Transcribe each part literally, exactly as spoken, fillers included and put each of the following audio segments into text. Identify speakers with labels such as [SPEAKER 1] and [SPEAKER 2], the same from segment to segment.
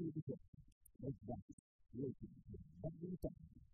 [SPEAKER 1] di questo, lo sbaglio, l'etica, la verità.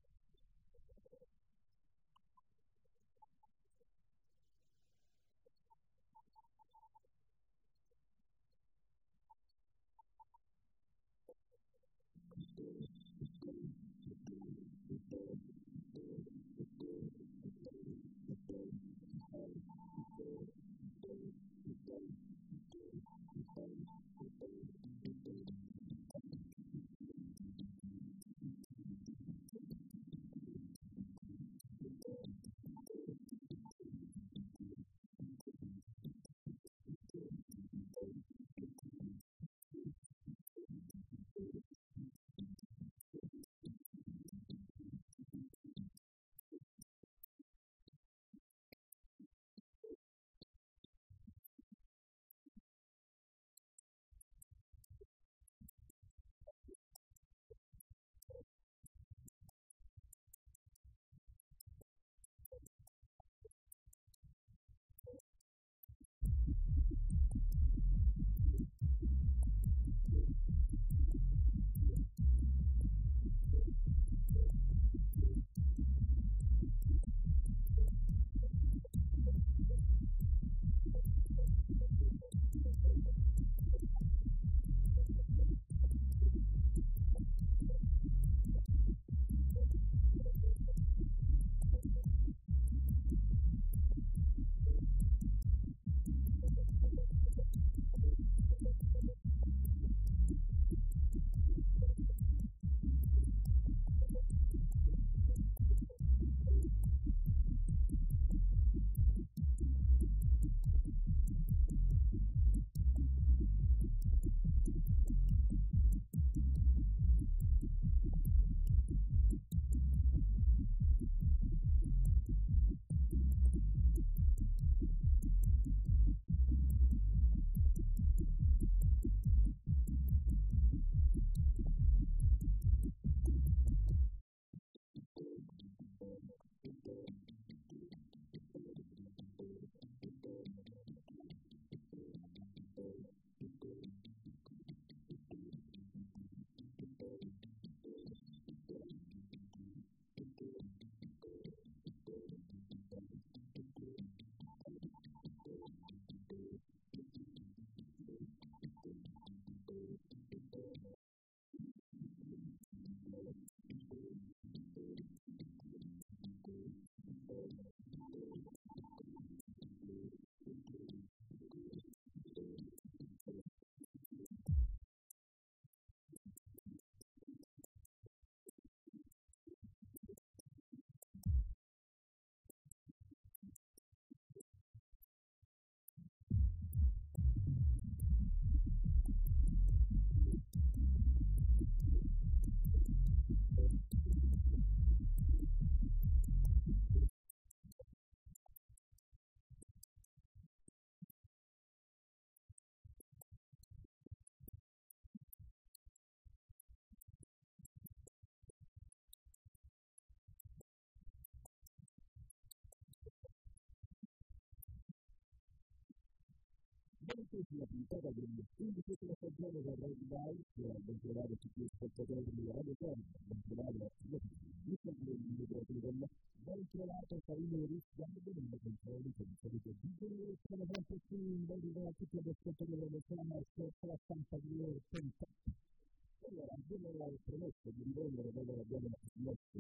[SPEAKER 1] La puntata degli undici della stagione del Red Live, che ha controllato tutti gli spettatori di Radio Terra, controllato la situazione del Liverpool, ben trovato Paolo Riscaldo nelle controlli con il solito titolo, sono sempre qui, ben arrivato a tutti gli spettatori della Terra, la stampa di Penta. Allora, abbiamo promesso di rivolgere dove abbiamo messo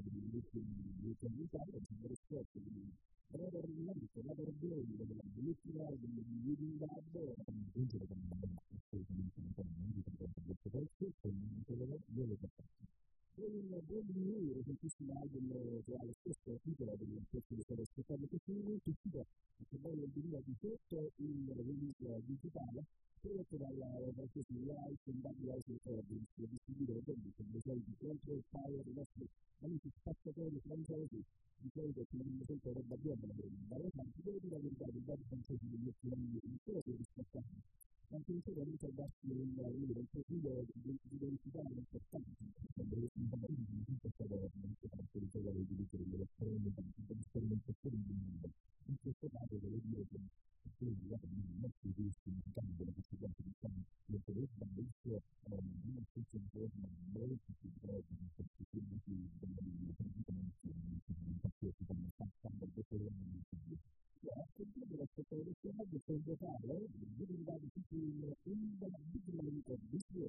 [SPEAKER 1] di convitare, di rispetto, di Brother Rinaldo, Brother Blade, della bellissima di Living Lab, aggiungere come assolutamente un po' di questo pezzo, con un colore dove un buon di recentissimo album che ha lo stesso titolo del pezzo che stavo aspettando che finì, che si che poi nel duemiladiciotto il release digitale prodotto dalla Valkyrie Live in Bad Life Recordings, distribuito da Bellissimo, dei soliti Control Power, i nostri amici spazzatori francesi, di solito ci hanno sempre roba buona da realtà, ti devo dire la verità, del Bad francesi degli ultimi anni, non solo per rispettare, ma anche solo per darci un profilo di identità importante, quando io sono andato in tutto stato veramente tanto di trovare il diritto dello sperimentazione di mondo. In questo caso devo dire che quindi la nostra significato della possibilità di fare le telefonate non è senza che si vanno passando dopo le anni. Considera che per il tema di convocare, diventa difficile un bambino di condizione.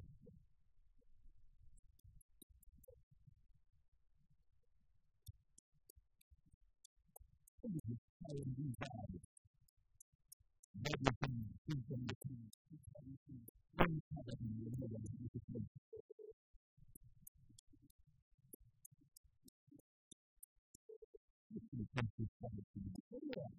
[SPEAKER 1] Quindi, è un disagio. Voglio che mi sentano che mi sentano che non sarà di mio modo di dire. Quindi, penso che sia di dire.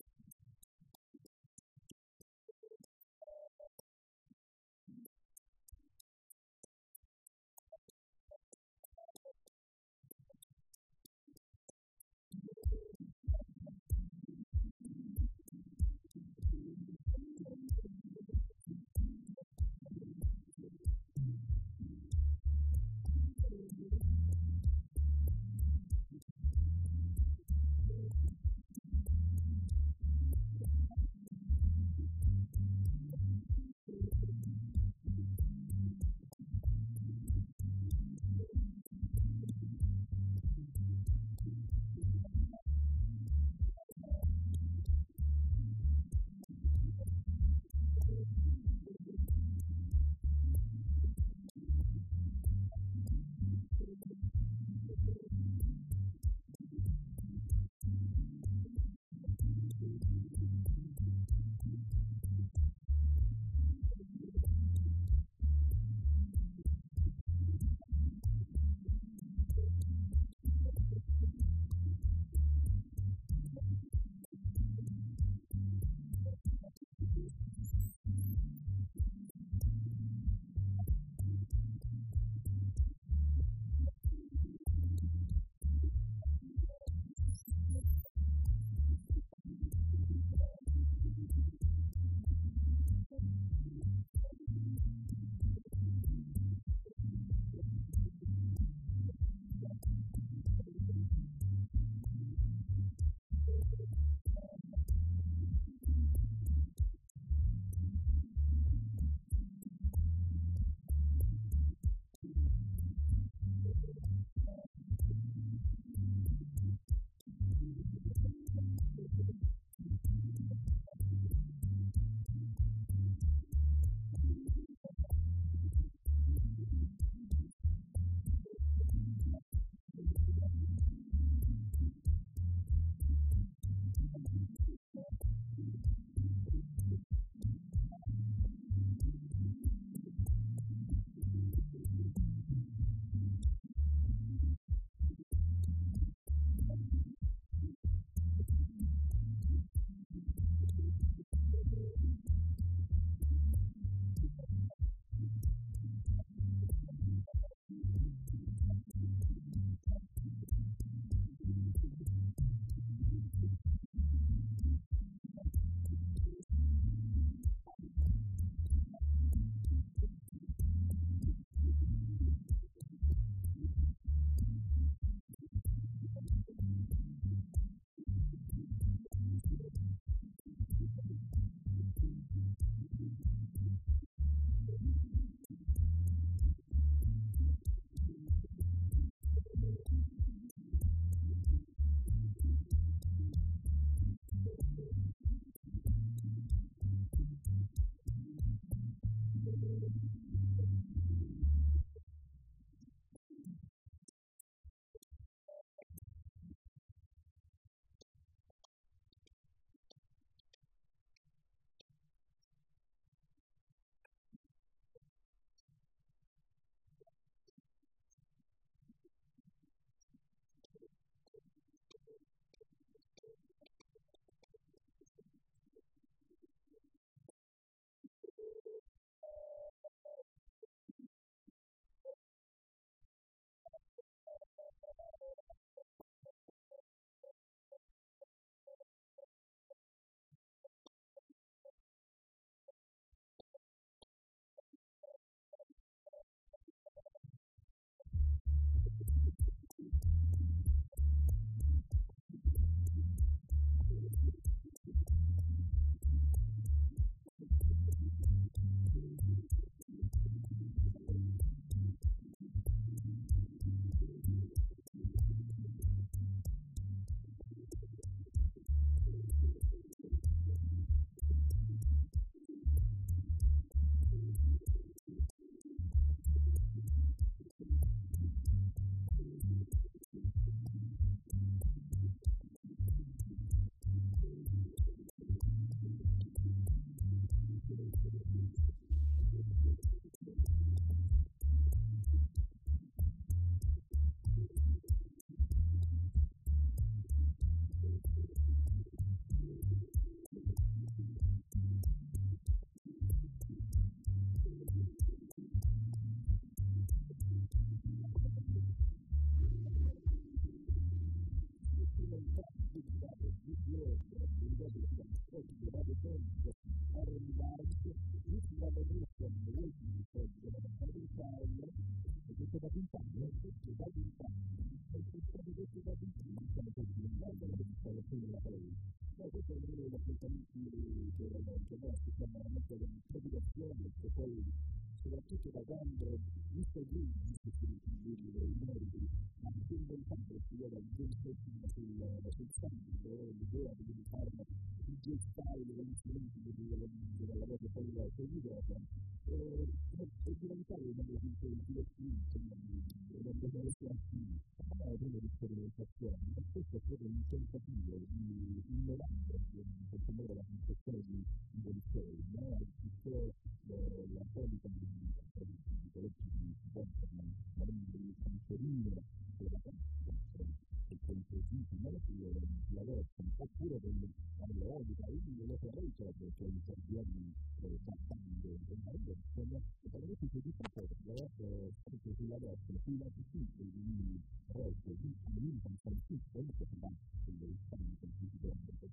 [SPEAKER 1] soprattutto da quando visto lì visto i meriti ma più inventando si vede il game setting sul sul stampo l'idea di fare il G style degli strumenti della lavoro poi la videoca è diventato uno dei più divertenti non deve essere attivi ma è quello di sperimentazione e questo è proprio un tentativo di innovare in questo modo la concezione di del show no? Tutto la solita di colletti di di cancerine e la e con così ma la lotta oppure con l'eolica quindi non lo farei certo che i serbiani battando e meglio sono veramente di tutto la lotta scritto sulla lotta sulla difficile di volte di di San Francisco che fa delle istanze di donne per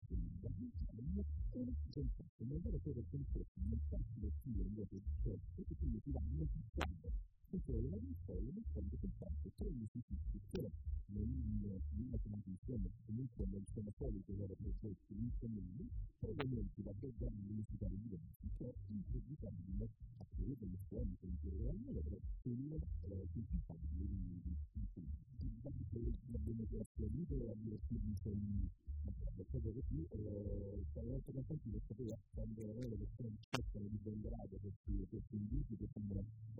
[SPEAKER 1] non vero che il concetto non sta sullo stile invece cioè che quindi ti danno un sistema che poi la vista è un essere che fa che quelli si si nella condizione comunque non sono solite loro progetti insieme provenienti da programmi musicali diversi che improvvisamente a quello delle suoni che in generale sono principali la democrazia libera e la fiducia proprio così tra l'altro non tanti lo sapeva quando le persone cercano di vendere questi questi indizi che sono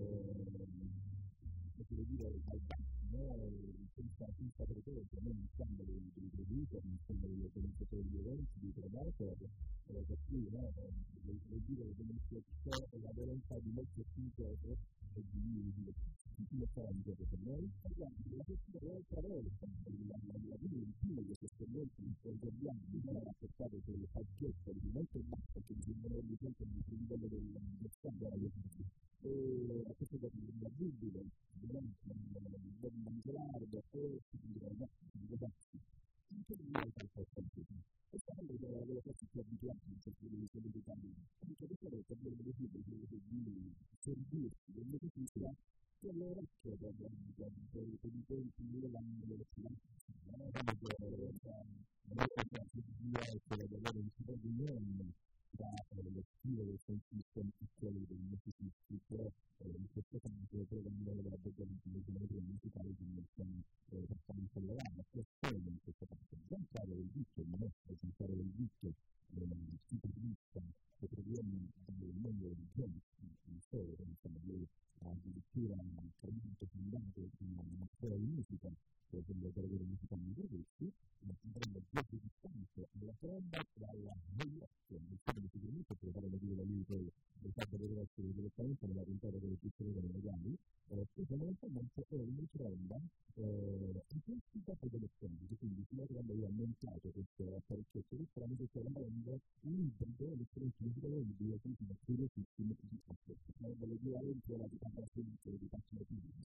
[SPEAKER 1] potrei dire al basso senza senza pretesa non stanno dei producer non stanno degli organizzatori di eventi di promoter per cui vuol dire che c'è la volontà di molti speaker e di di fondere per noi parliamo di un'altra volta la vita in più di queste esperienze di interventi di accettare che le faggette di molto basso che di non risultano sul livello del standard e a questo da una dubbio di mangiare da poi di ragazzi di ragazzi anche di altri fattori e quando le cose si abituati in queste delle delle cose anche questo è il problema di di servirsi delle cose che allora che da da da da di poi finire l'anno delle finanze non è come che non è che di essere da avere un tipo di non da lo stile del sistema piccolo dei musicisti che in questo caso programmare la bocca di genere musicale di un facciamo sollevare la questione in questo caso non fare il disco non è presentare il disco tipo di vista che problemi del mondo del genere in solo insomma di addirittura un cammino fondato in una scuola di musica che è quello per avere musica nei gruppi ma sembrando molto distante alla tromba dalla modulazione il fatto che sicuramente può fare da dire da lì poi il fatto che deve essere direttamente nella puntata delle piccole delle legali che fondamentalmente è una tromba in questi capi delle trombe quindi sulla tromba io ho montato questo apparecchietto di trombe che rende un ibrido l'esperienza musicale di due tipi di curiosissimi di questo ma voglio dire anche la di campagna di passione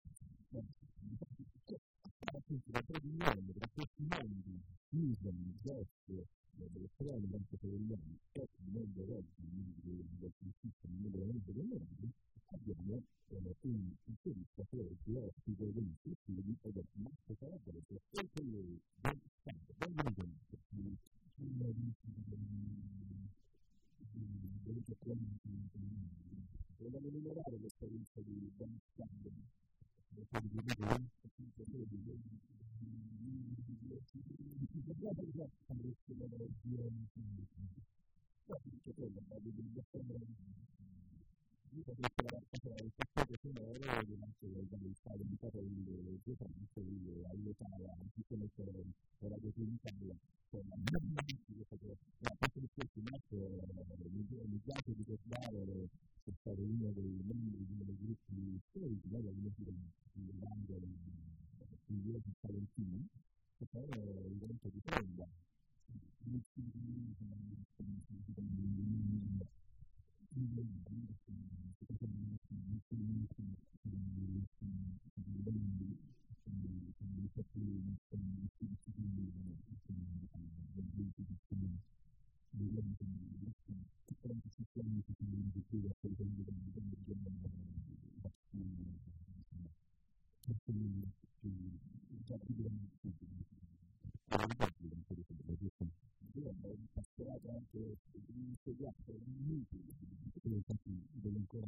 [SPEAKER 1] appunto la tradizione da questi mondi fusion, jazz dell'elettronica anche per gli anni e il mondo oggi del sistema il mondo della musica del mondo abbiamo un interista che è ospite degli studi ed è Marco Calabrese e con lui ben stato benvenuto una di delle questioni vogliamo migliorare l'esperienza di Ben Stato per di vedere io potrei lavorare il passato sonoro durante il stare di casa di due anni all'età di conoscere la documentale con la mia la parte di questo mi piace ricordare che è stato uno dei membri di uno dei gruppi storici della musica di banda di Salentino che poi è il vento di Tromba durante tutti quanti i sistemi che sono venuti qui a quel tempo del bisogno di già più grandi passato anche insediato minuti infatti devo ancora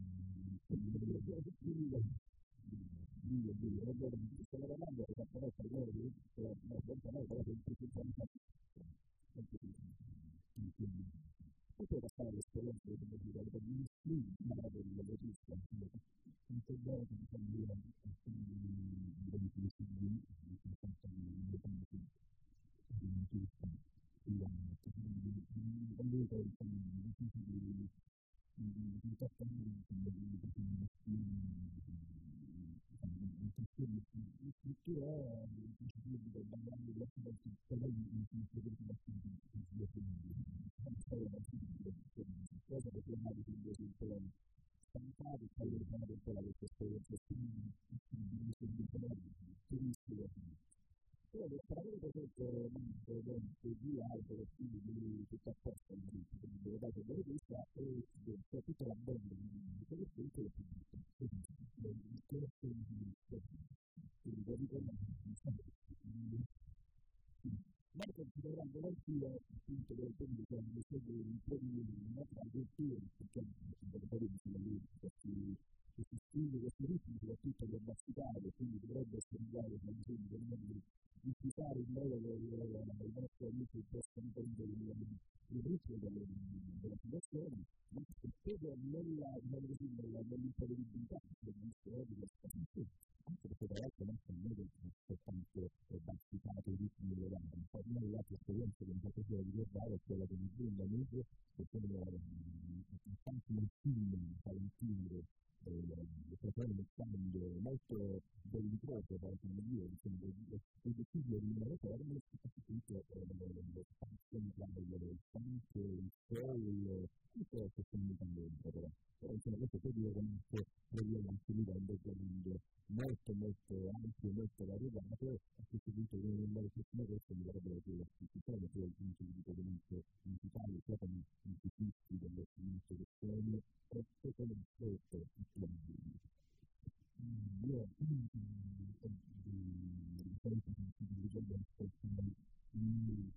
[SPEAKER 1] stavo lavorando però per loro no, per noi però per tutti i poteva fare l'esperienza di vedere per gli studi del regista un po' di famiglia di studi stampati poi ritornare un po' la questa esperienza turistico però per avere presente di albero quindi tutto a posto dove date delle vista e c'è tutta la banda di quello che è il ma considerando l'antico appunto del pubblico quando segue il premio di una traduzione perché per questi questi stili, questi ritmi soprattutto del masticare quindi dovrebbe sembrare come se del mondo di usare in modo che i nostri amici possano prendere il ritmo della situazione ma proprio nella nella nell'imprevedibilità del storia anche perché tra l'altro non sono noi che soltanto basticato i ritmi elevanti, ma una delle altre esperienze che mi fa piacere ricordare è quella di Bruno Amico, che sono tanti nel film Valentino, fratello Alessandro, molto bellicoso da come dire, insomma, il decidio di nuovo termine, soprattutto lo spazio di il funk, il soul, tutto questo cambiamento però. Però insomma questo può dire comunque proviene anche livello molto molto ampio, molto variegato, a questo punto viene in modo prossimo questo mi vorrebbe che ci sono poi il punto di riferimento musicale, sia come musicisti dello strumento che sono, e poi come ascolto attualmente. Io di solito di livello ascoltare i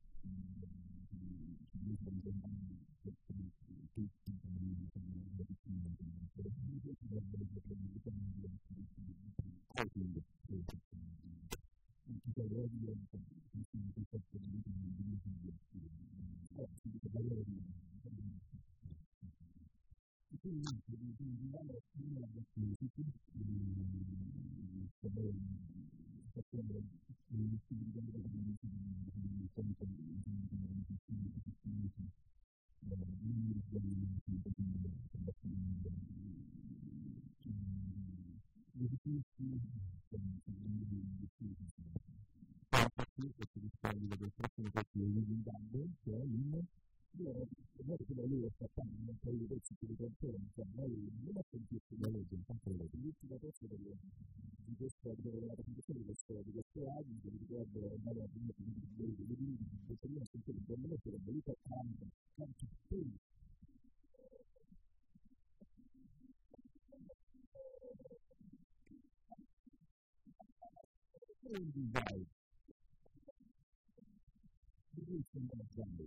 [SPEAKER 1] lui è stato un po' di pezzi di conferenza, noi non ho sentito la legge, intanto l'ultima cosa di questa della presentazione di questo di questo album che riguarda ormai la prima di due di due di questo libro sentito il bambino che era voluto tanto tanto poi quindi dai di cui stiamo parlando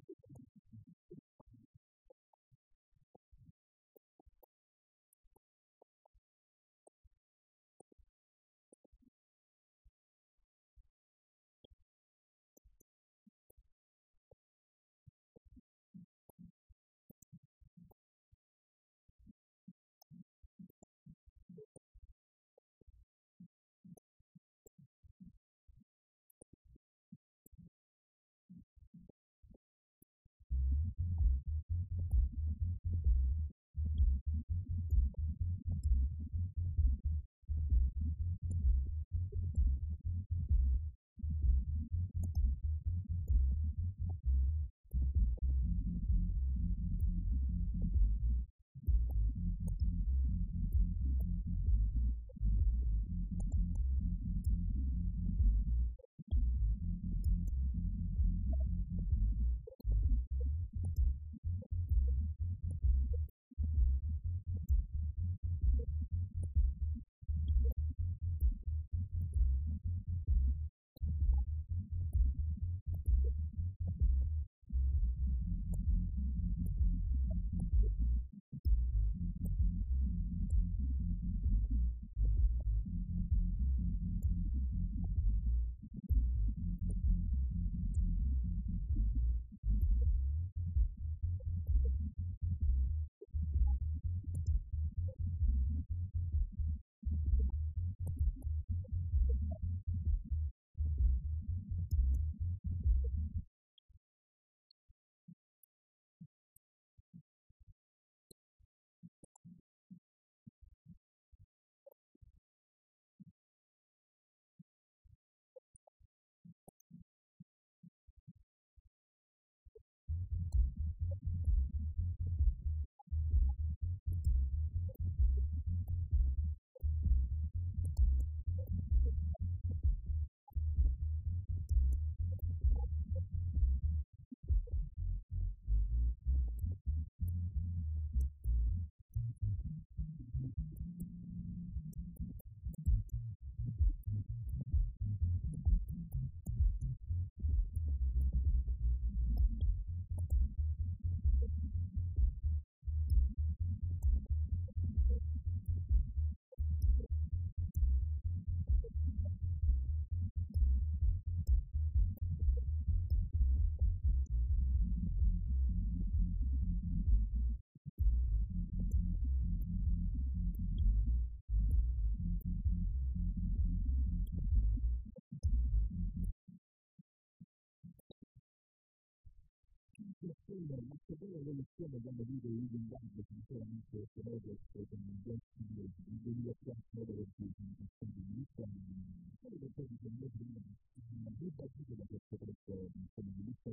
[SPEAKER 1] una notevole evoluzione dalla vita di linguaggio sinceramente prodotto con i gesti di duemilaquattro dove si è vista quello che poi dicevo prima una vita di da questo gruppo di comunità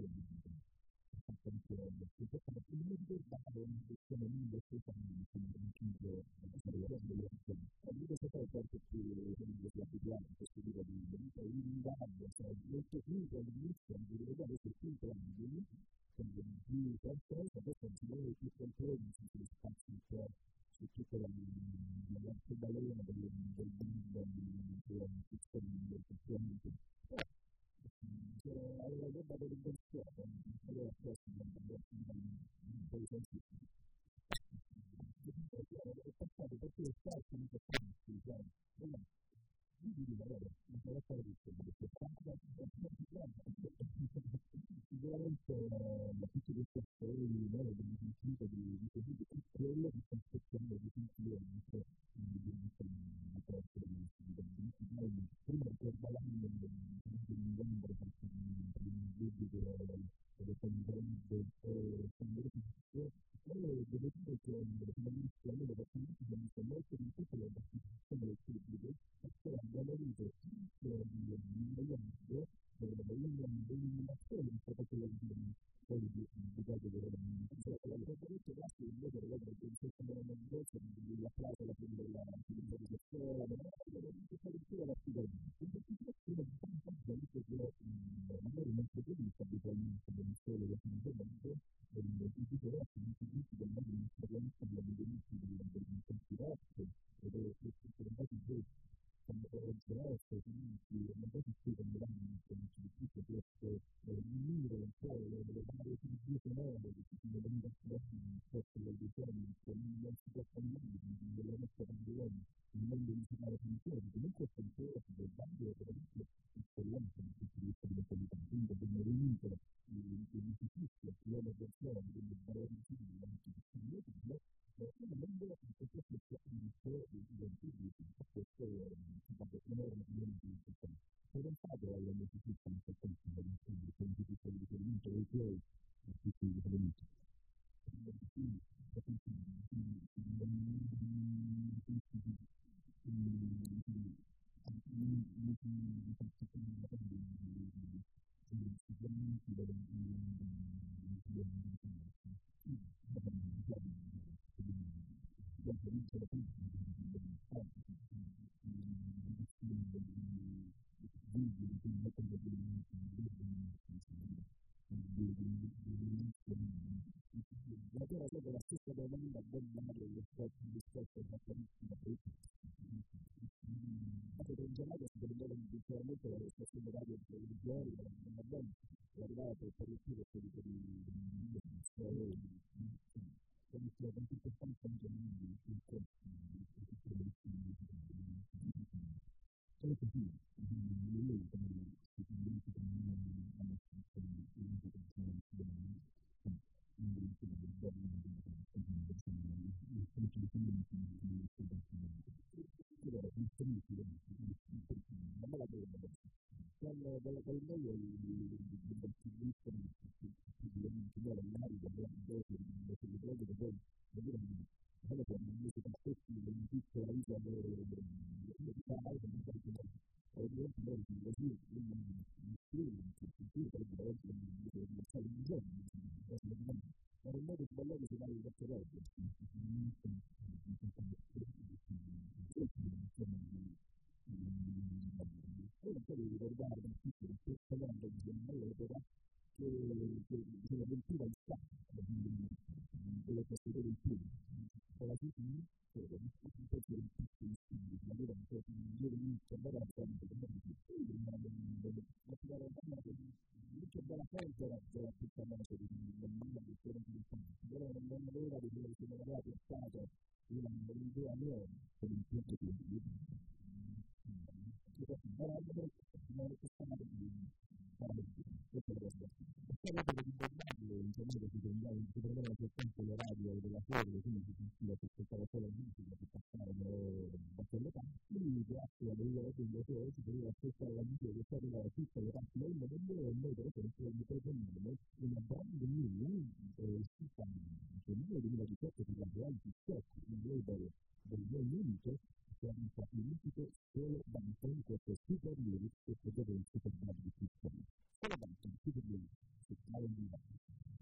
[SPEAKER 1] di qualcosa per continuare più controlli su questi spazi su tutta la l'arcobaleno del del del del sistema però alla roba dell'inversione allora questo è un po' di è passato perché lo Stato non può fare quindi allora non può fare questo perché sicuramente la tutte queste storie di nuovo di principio di di così di quello che sta aspettando di sicuramente di porto di di prima per l'anno di novembre per il debito delle convegno e devo dire che l'amministrazione della politica mi sta molto di tutto la partecipazione del pubblico perché abbiamo avuto un miliardo dell'eliminazione di protocolli poi di dato dell'amministrazione la politica va su invece della negozio della plaza la prima della civilizzazione addirittura la figura magari non si capisce abitualmente del sole del funzionamento del tipo di del modo di esperienza della diritti dell'interesse e delle stati come interesse quindi non è che si prenderanno tutto questo unire un po' le varie tipologie nuove che si vengono fuori in questo del design con l'università della nostra pandemia il mondo di fare funzioni comunque funziona del bando veramente esperienza di tutti gli strumenti quindi del movimento dell'istituto della persona delle valori civili anche di studio e quindi non deve essere questo capito del pubblico questo è un enorme di per un fatto alla necessità di questo di questo di riferimento ai tuoi tutti i riferimenti la stessa domanda del mare rispetto alla politica in generale si deve sicuramente la stazione radio di televisione non abbiamo guardato per il tiro per i come si è sentito tanto anche in solo così noi come studenti hanno scritto della del meglio del civilista di magari del del quello che mi dice che spesso in tutta la vita di fare e niente da dire così mi scrivo mi scrivo per il resto di stare di giorno ma non modo sbagliato si dà il vostro resto poi devi ricordare che questo mondo di un'opera che l'avventura è stata quello che si vede in più alla fine solo un po' più difficile ma allora un po' più inizio andare a fare l'inizio della cosa era era tutta una serie di bambini che erano più allora non aveva di quello che non aveva pensato un'idea nuova per il punto di vista si prendeva soltanto le radio della serie, quindi si sentiva che ascoltava solo la musica che passavano da quelle parti, grazie a delle ore invece si doveva ascoltare la musica che arrivava da tutte le parti del mondo noi per esempio mi proponiamo una brand new eh, nel duemiladiciotto per la reality check in global del Regno Unito che ha stabilito solo davanti questo super lyrics che poteva il super band di Cristiano. Solo davanti il super lyrics che sta in livello.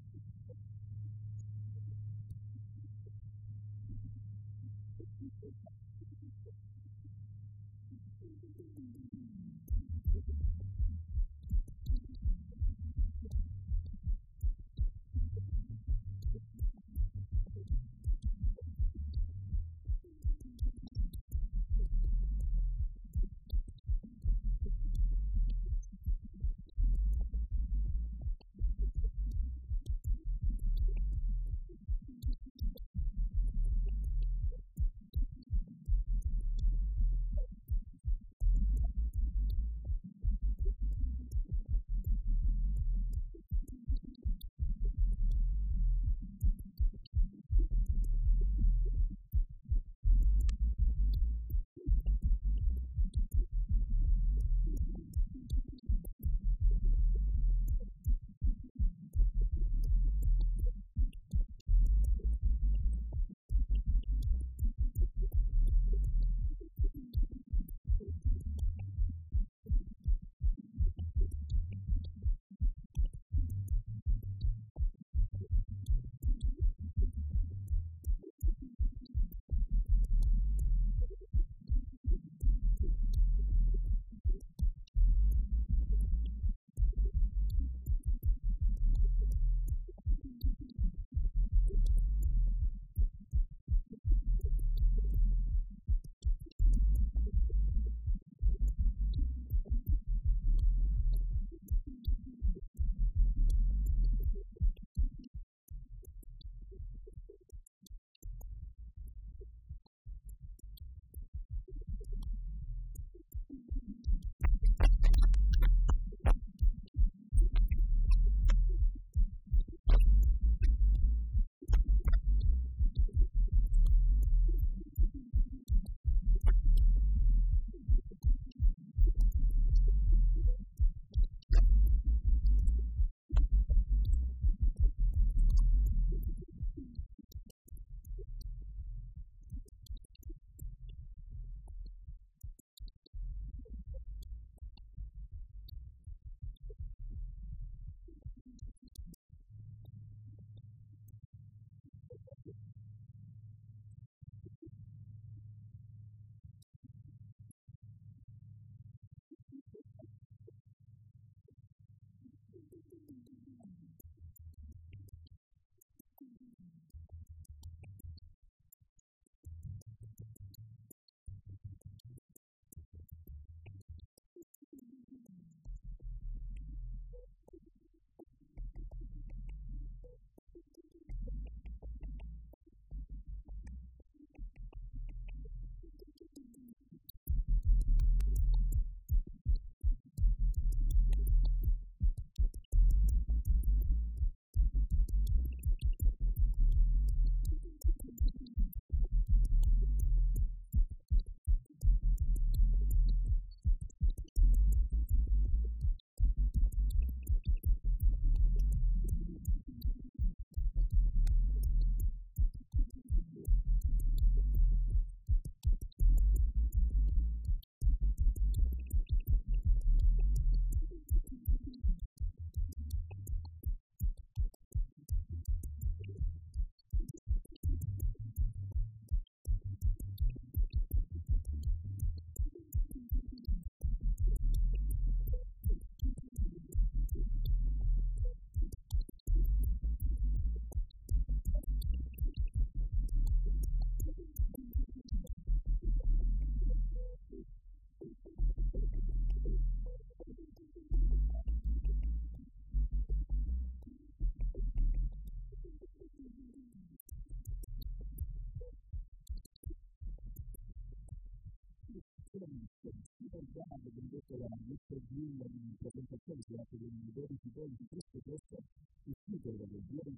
[SPEAKER 1] la lista di presentazioni si tratta di dodici gol di questo questo uscito dal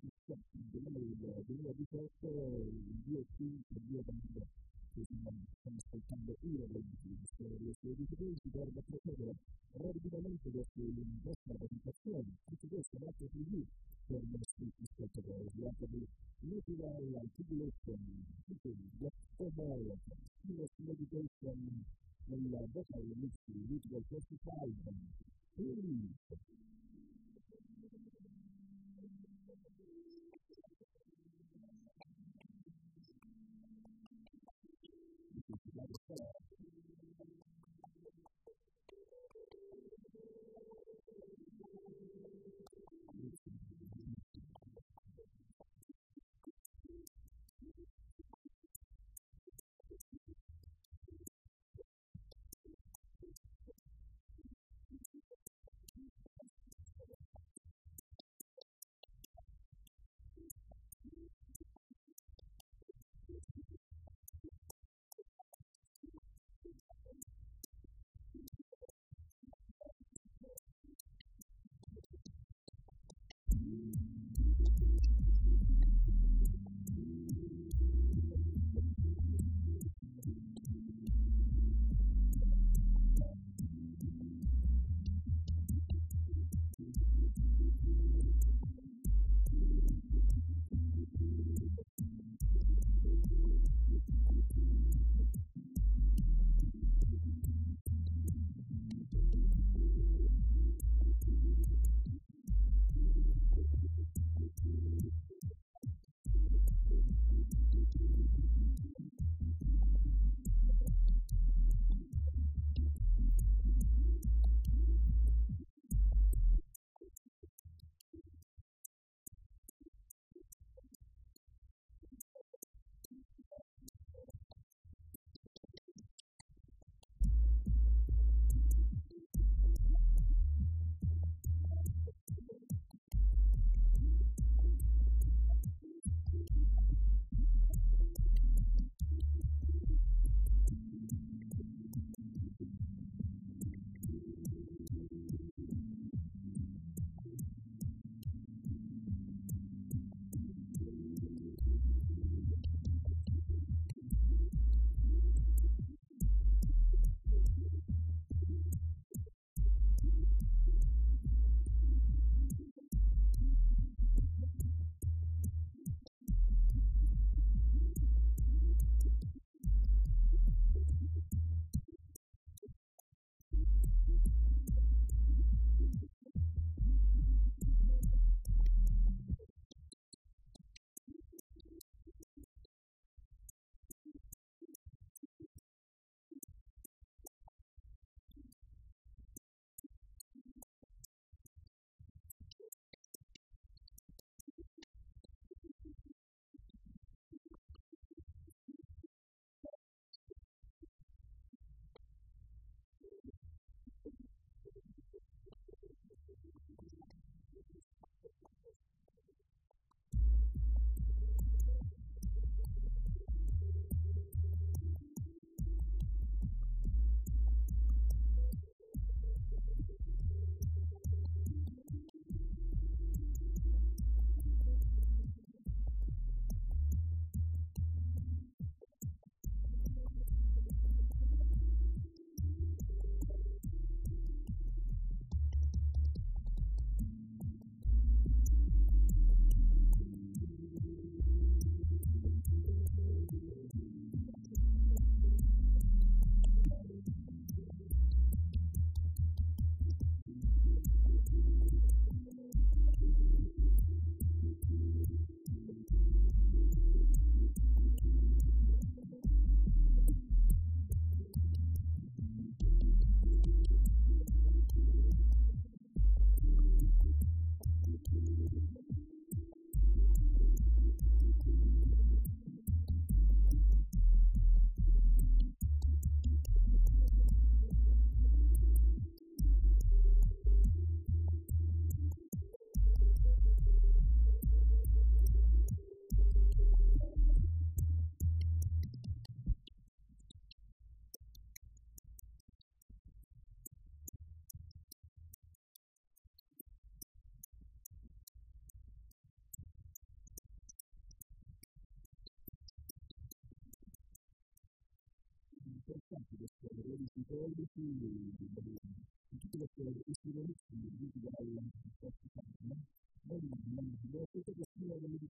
[SPEAKER 1] duemiladiciotto il due cinque due band che stiamo ascoltando io delle storie dei giocatori si guarda procedere rapidamente verso la vostra presentazione meditation, just for more, serious meditation, and uh, that's how you need to, you need to justify them. Please.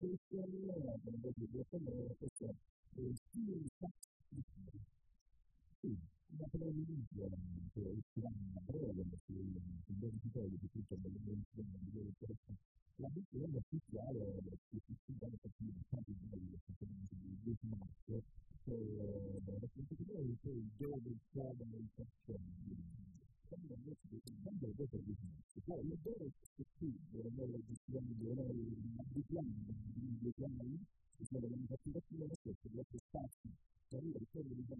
[SPEAKER 1] una televisione che si va a breve, che si verifica di tutto il mondo, la visione ufficiale che si sta facendo tanti di questi marchi, che la sensibilità che il dove c'è l'infezione. Quando invece il mondo è dopo di questo, poi il dove è qui, dove noi decidiamo di avere di piani, di piani, di fare l'investigazione, questo deve starsi, per il ritorno di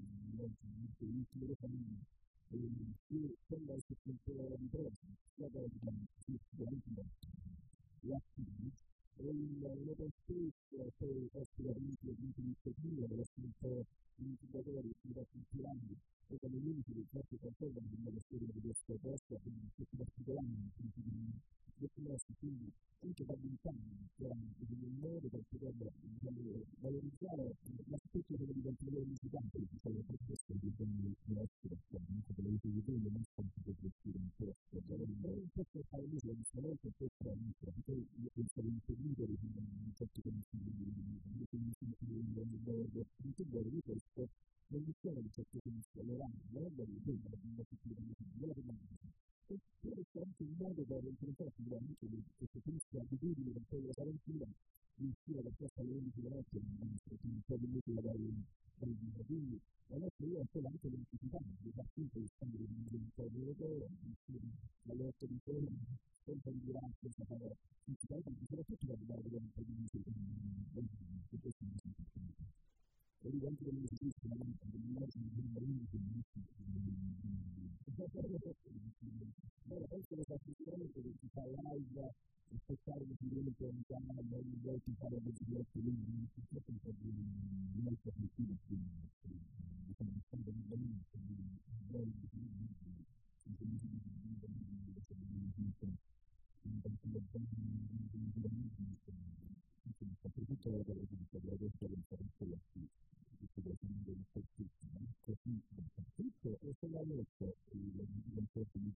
[SPEAKER 1] le famiglie, e quella è la ripresa, la vera l'attivi e l'open space poi essere amici e iniziative essere iniziatori da culturali e come limiti di certi confermano di nuove storie di questa posta quindi tutti particolari definirsi quindi anche da vent'anni in un modo per poter valorizzare l'aspetto delle diventazioni musicali che sono per questo di essere comunque delle utilità non sono più gestire in questo in questo paese di strumento questo è poi essere inserito in certi consigli di questo condizione di certi consigli all'anno di prima di una situazione di e questo è anche un modo per influenzare sicuramente queste triste abitudini del poi della Valentina di uscire da questa loro giornata un po' di luce dai quindi la nostra idea è quella anche dell'elettricità di partito di scambio di territorio europeo la lotta di fuori senza di durante questa parola soprattutto da dare un po' di luce di questi e diventa delle esigenze delle immagini di marini che allora penso che sicuramente che si fa live aspettare che si viene con il canale non vuoi ti fare del diretto lì di tutto un po' di molto più di di marini soprattutto la cosa della destra del paese così tutto e se la letto il corpo di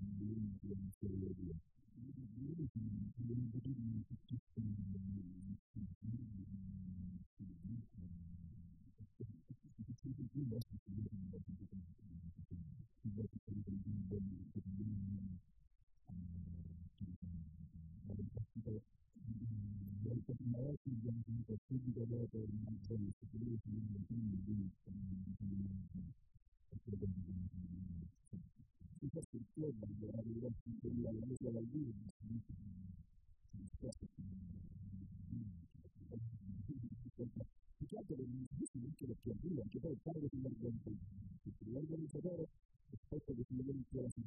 [SPEAKER 1] che poi fare l'organizzatore aspetta che si verifica la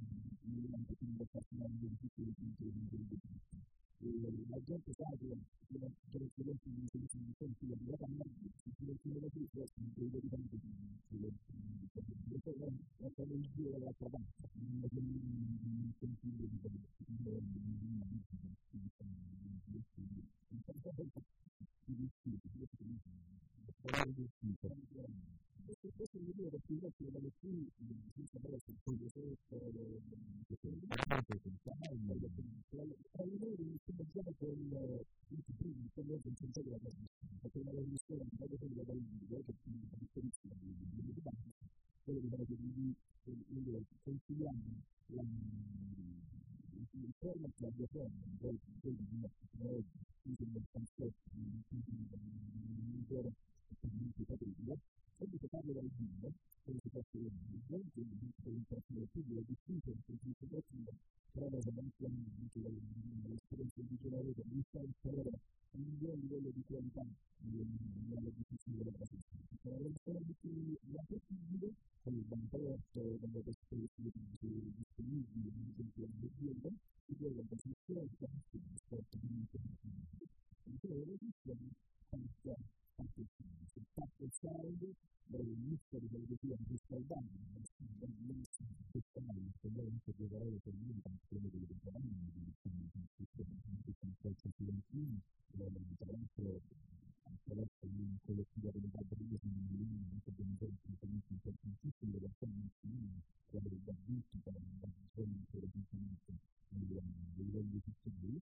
[SPEAKER 1] la gente sa che deve studenti di licenza di data ma si deve chiedere più questo di dei dipendenti di poi la fanno il giro dall'altra parte non è un consiglio di questo è il video che si vede dalle qui senza avere sul foglio sotto tra di noi si mangiava con i primi con le concentrate della perché una revisione di quello che dava il video che si differenzia di dibattito quello di fare di consigliando il format la piattaforma poi quelli di oggi il concetto di migliore e quindi si parla del video come si fa per il video quindi per il profilo pubblico distinto per il profilo trova davanti a l'esperienza di generare per l'instante un miglior livello di qualità nella diffusione della presenza. La possibile, con il bancaletto, con le persone disponibili, ad esempio, l'azienda, si può la posizione di questo sport di internet. Quindi, la posizione anche anche il fatto sound del misto di filosofia di questo albano, del misto di questo albano, che noi non potevamo per lui, ma quello delle domande, di questo fiorentino, tra l'altro attraverso un collettivo organizzato da Milano, che abbiamo già importanti importantissimi della famiglia, come il Babbucci, che è una zona che recentemente nei livelli ufficiali,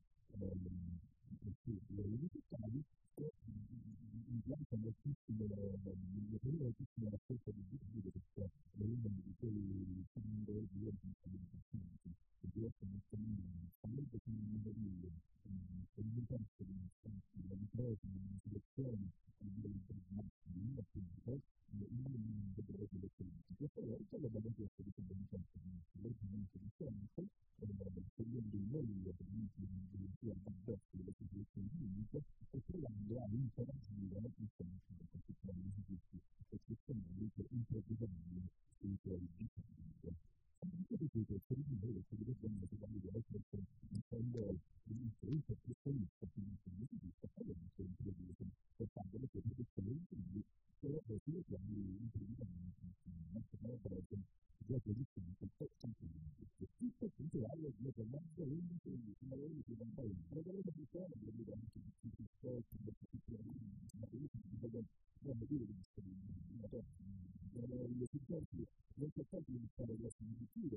[SPEAKER 1] le digitali, che impianta moltissimo, determina moltissimo la scelta di video, perché è uno di quei simboli di organizzazione, che diverse nazioni, famiglie che non migliorano, per il tempo di la ripresa, di selezione, di massimo, appunto, in vedere le politiche. Questa volta l'abbiamo chiesto di fare un certo di leggermente di tempo, togliendo il meglio per gli sia addosso delle situazioni cliniche e provando a interagire in senso di questi problemi giusti e questionari che improvvisamente si risolvono. Questo è per il livello che deve essere da vedere perché in fondo il senso che sono stati inseriti a fare un senso di vita per fare le cose che sono utili però per cui abbiamo improvvisamente non si può fare già per il senso che sono utili tutto culturale di per mezzo di un una loro che non fai però deve essere di vedere anche di tutti i sport di tutti i ma io ti dico non dire di essere le successi non c'è stato di fare la significativa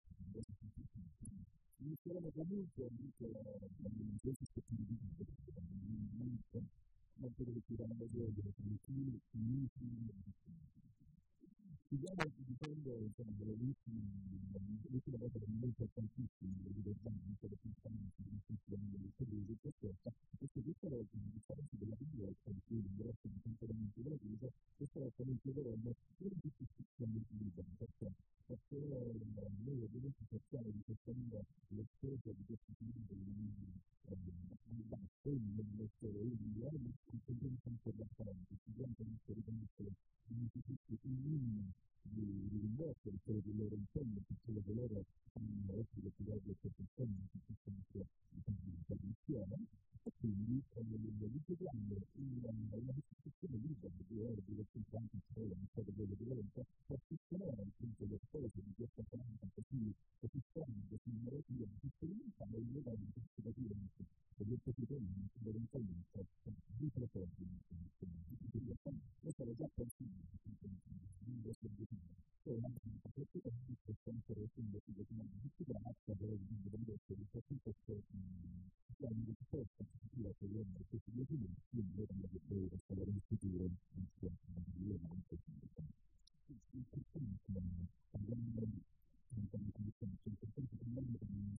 [SPEAKER 1] inizieremo comunque anche questi stati di vita non per ritirare la guerra tranquilli finiti Vediamo dicendo insomma delle l'ultima volta che noi importantissimi le riguardanti di quello che stanno in tutti delle cose questa questa questa è la differenza della Bibbia con cui l'ingresso di comportamento della Chiesa questa volta noi chiederemo per tutti i sistemi di vita perché perché noi ovviamente cerchiamo di sostenere le spese di questi tipi di basse nel nostro India ma continuiamo sempre a fare ci diventano riconoscere gli istituti minimi di rimborso di quello che loro intendono, di quello che loro fanno essere le più per persone che possono essere di tradizione e quindi li chiediamo una discussione libera di ore, di cinquanta ore, di quello che volete, per sostenere appunto le spese di questa pratica così così strana, così innovativa, di sperimentare il livello investigativo degli occupati eventualmente di proporre questo è già possibile in questo obiettivo poi anche in questo caso possiamo fare investigativo di tutti la massa delle diverse di tutti questi piani di risposta che si vede da questi documenti quindi vedremo che poi restare in futuro in questo modo anche in questo modo abbiamo anche come sempre sempre problemi con il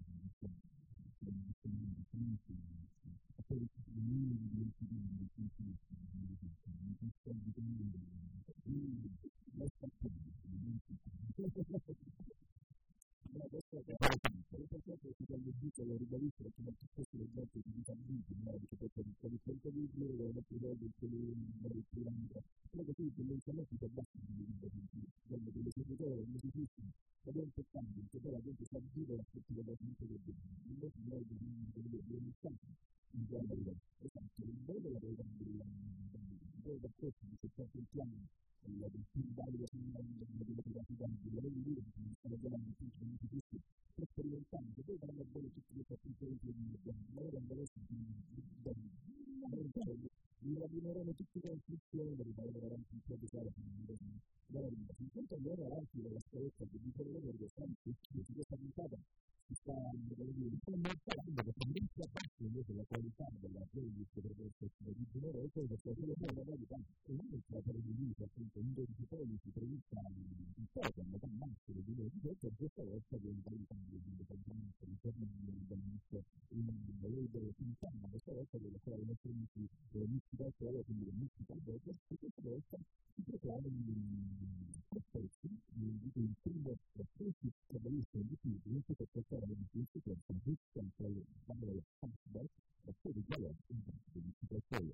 [SPEAKER 1] poi i minimi di utilizzo lo ribadisco perché molto spesso le gente di disabiliti, che possono essere disabiliti, devono chiedere del telefono, però così tendenzialmente si abbassa di disabiliti, quando delle società non esistono, ed è importante che poi la gente sa dire l'aspetto della vita del bambino, invece noi degli stati in genere, esatto, il modo la cosa del bambino, da questo c'è stato il piano del più valido delle privatità delle leggi, che stanno chiamando tutti gli istituti per sperimentare, che poi vanno a vedere tutti questi appuntamenti di loro adesso li ravineremo tutti quanti insieme per andare avanti in piedi chiaro intanto andare avanti nella stretta che dicono loro che stanno tutti di questa puntata si sta aumentando perché non si abbassa invece la qualità della playlist per essere originale e poi perché quello che è una qualità e non è la televisione appunto in dodici pollici prevista in poco ma da massimo di due di questo questa volta che il qualità indipendente ritorno dall'inizio in label interno questa volta deve fare una previsione musica solo quindi la musica dopo e questa volta si proclama in prospetto di un primo prospetto che va visto di più di questo portare di questo che è un sempre il valore del feedback e poi di valore di musica solo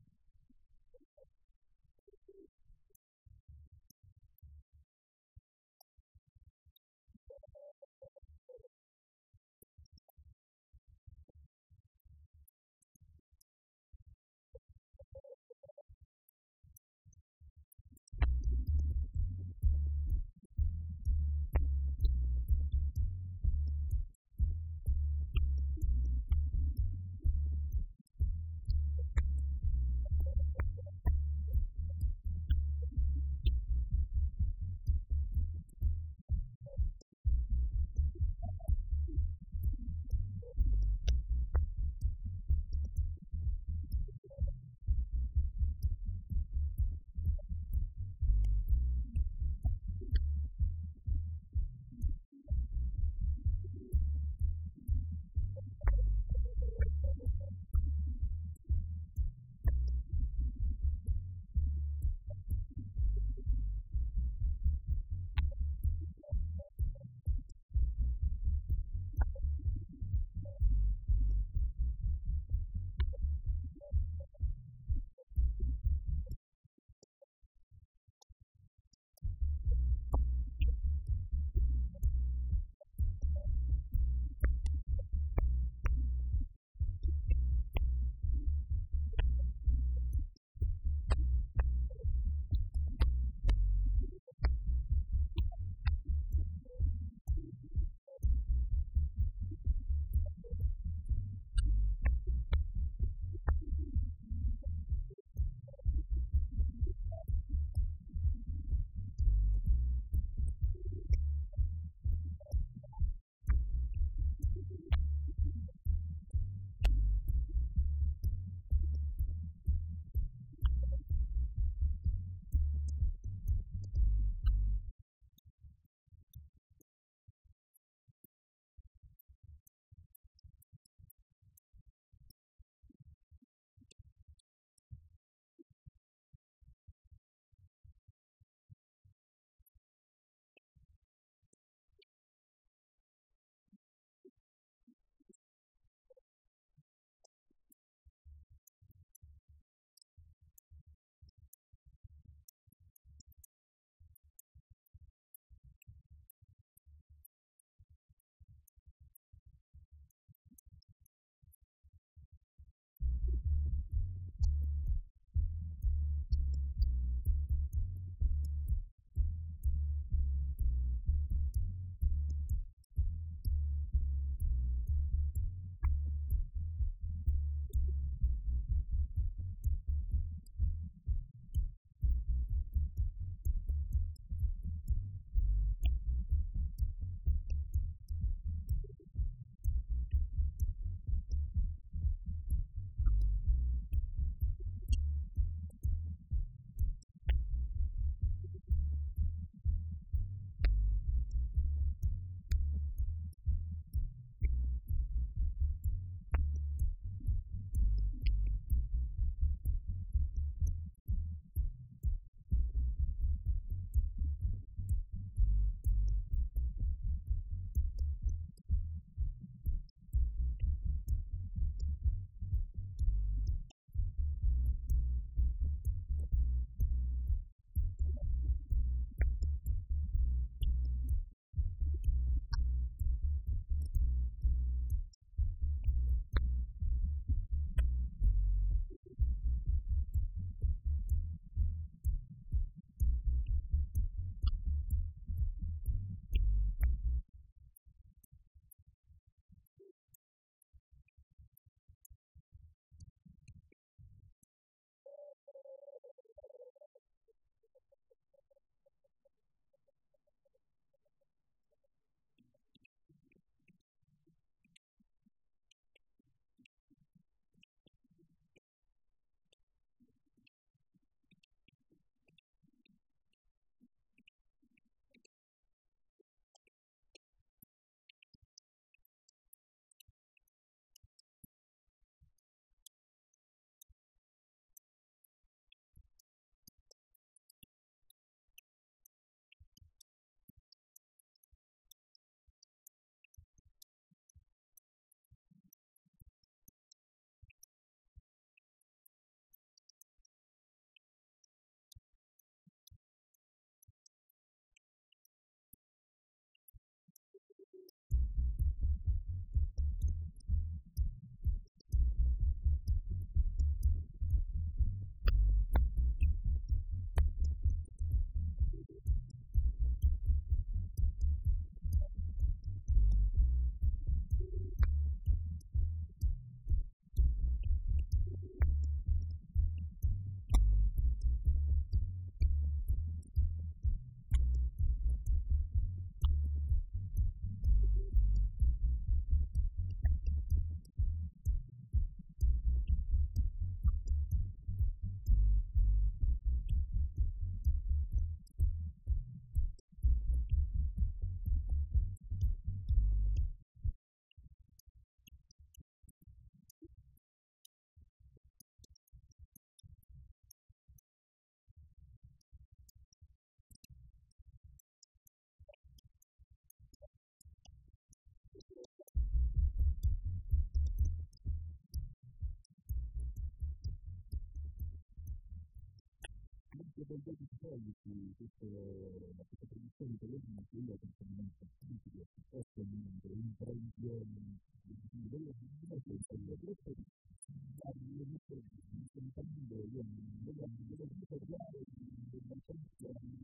[SPEAKER 1] che del dodici pollici, questa produzione televisiva che sono partiti questo momento, in previsione di quello che dico che è il gruppo di io mi sto sentendo, io mi devo ricordare della produzione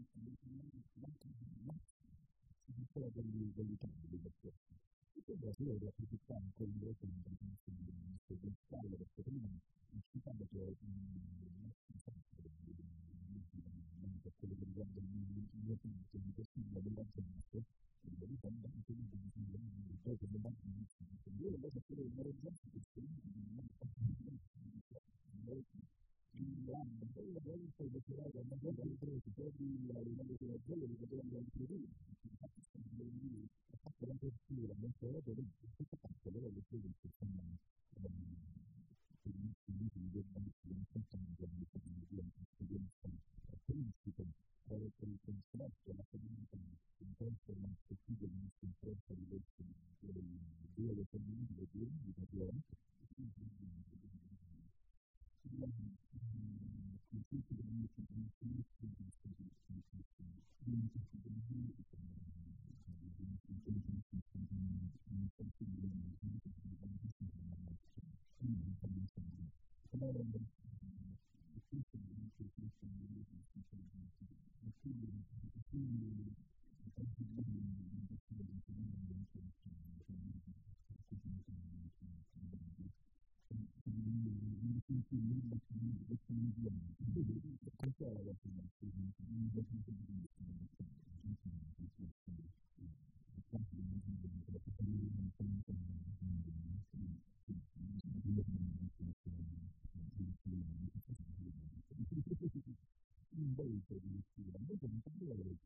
[SPEAKER 1] degli degli campi. Tutto questo io ho fatto anche il mio tempo di studiare, perché prima diciamo che per quello che riguarda il mio punto di vista della gente, mi ricordo anche di poi che non io lo vedo che le ragazze che sono poi la gente che c'era la maggiore delle cose, poi la rimane che la gioia di vedere le altre lì, infatti sono lì, ha fatto la postura, non so, però tutto fatto, loro le cose che sono principe, quale per il concetto, la comunità, in questo non si chiude di distinzione di questi due femminili e due individui, invece di sicuramente non sapere che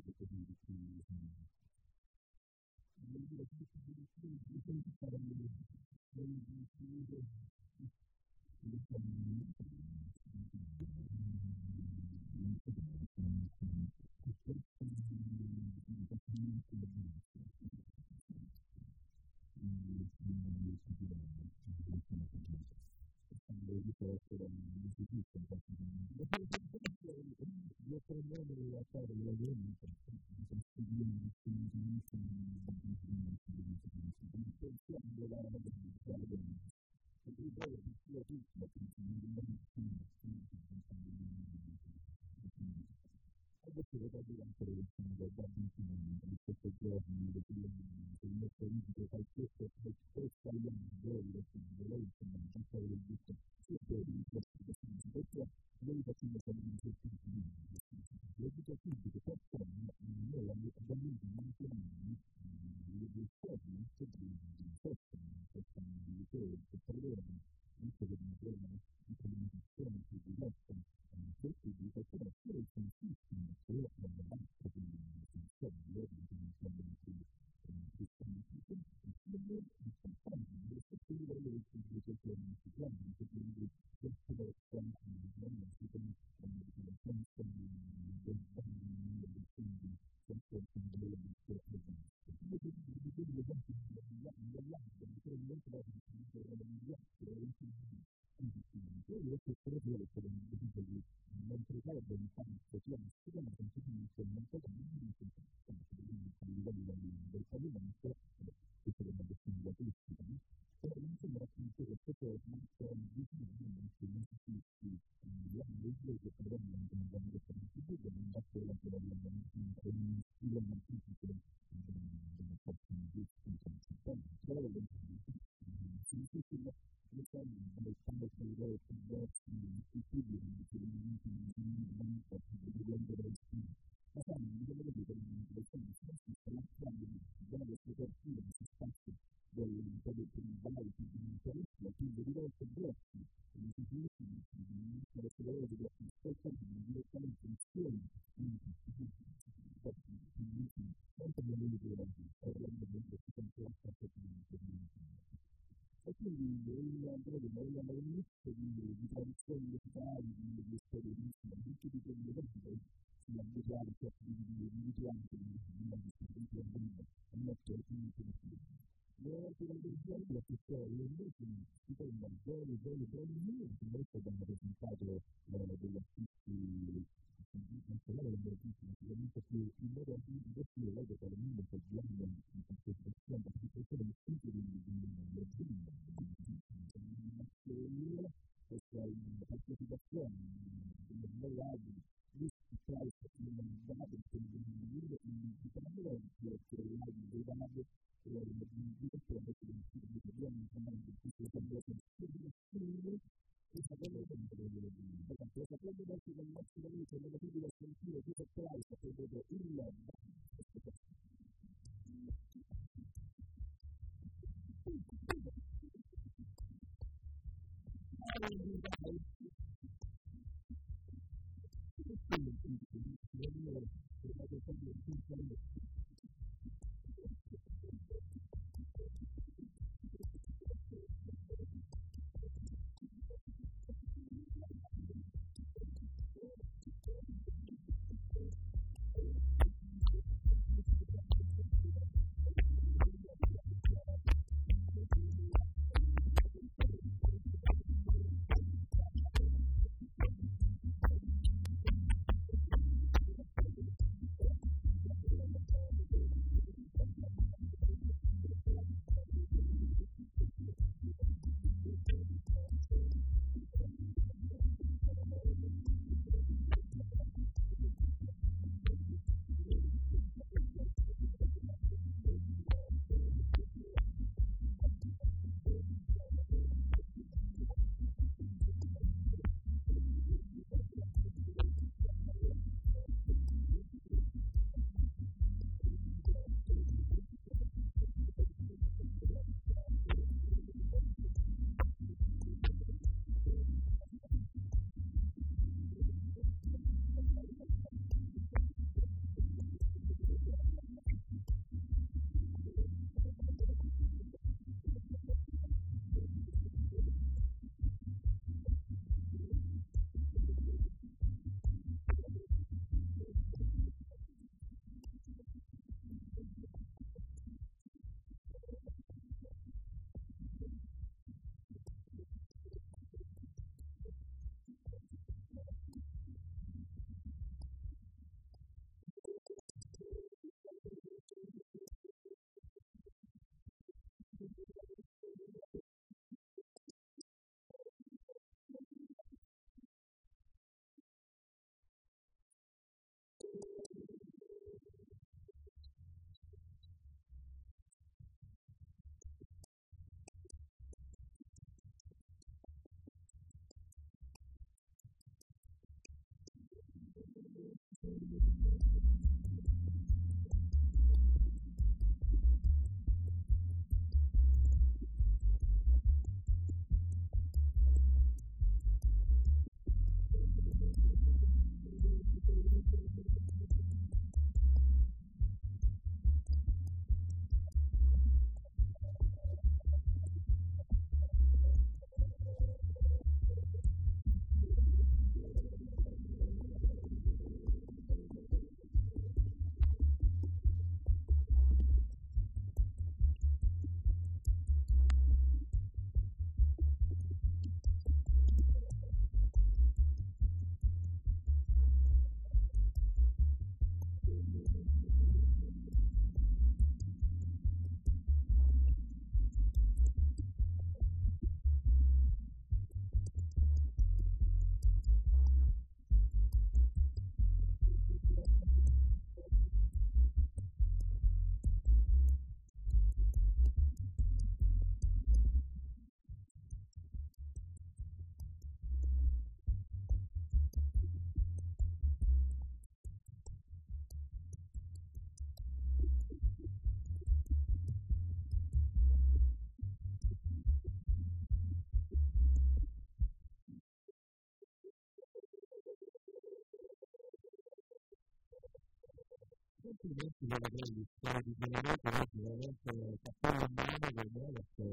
[SPEAKER 1] io prendere a fare la violenza, pensiamo alla violenza. Adesso lo vedo anche le da questi giorni, le mie politiche, qualsiasi questa è la migliore, lei insomma, di fare il giusto, perché noi facciamo come un l'educazione che facciamo, noi la mia bambina non siamo le due cose, non so di possono, possono dire che problemi, visto che non abbiamo di comunicazione più diretta, questi di facciamo solo tantissimo, però non basta di funzione, loro non sono più che stanno più di soltanto di questo livello di comunicazione musicale, di questo questo non si pensa del bambino, del figlio, questo figlio di questo questo proprio le comunicazioni di non ricordo di fare questo ma semplicemente non so come dire che livello del pavimento che sarebbe definito tutti però mi sembra che questo termine sia un di la legge che probabilmente non vanno a fare più che non va quella che vogliono in un stile antico delle forze di giustizia però si dice le famiglie quando si vede più versi i figli di riferimenti di vendere i figli la famiglia deve vedere le famiglie si stanno delle coperture si stanno delle valori di interesse ma più diverse diverse gli istituti per essere diversi spesso direttamente insieme quanto non è vero ovviamente si comporta e quindi nella all'inizio di, di tradizioni musicali, di, di esperienze, di tutti di quelli che si abituano a individuali di mettere tutto le televisioni la storia invece si torna bene bene bene molto molto abbiamo presentato degli artisti Nacionale del sicuramente più in modo diretto legge per il mondo per gli anni di partecipazione partecipazione di tutti i leggeri questa partecipazione nel lago di Christ in Babel con il di Canada che è il lago di Babel e di questo è il problema di comando di questo cambiato di questa cosa sempre perché sapendo che il nostro amico non è più da sentire tutto Christ sapendo il complimenti della grande storia di veramente veramente cappello in mano per me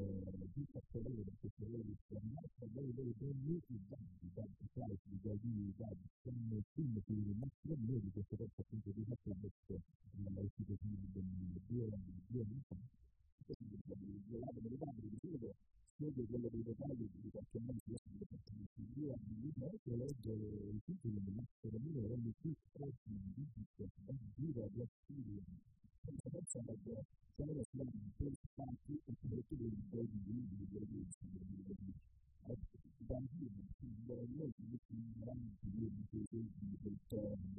[SPEAKER 1] di cappello di cappello di formato dei dei dei minuti da da fare da di da come film che il nostro mio di questo corso appunto di cappello nella situazione del due due anni fa chiede delle dei dettagli di qualche mese di io mi metto a leggere il titolo dell'essere mio e mi più stretti di tutto, e viva di attivi, senza pensare che sono le sue importanti e soprattutto dei dei libri, dei libri, bambini, noi ci danno più di del tono,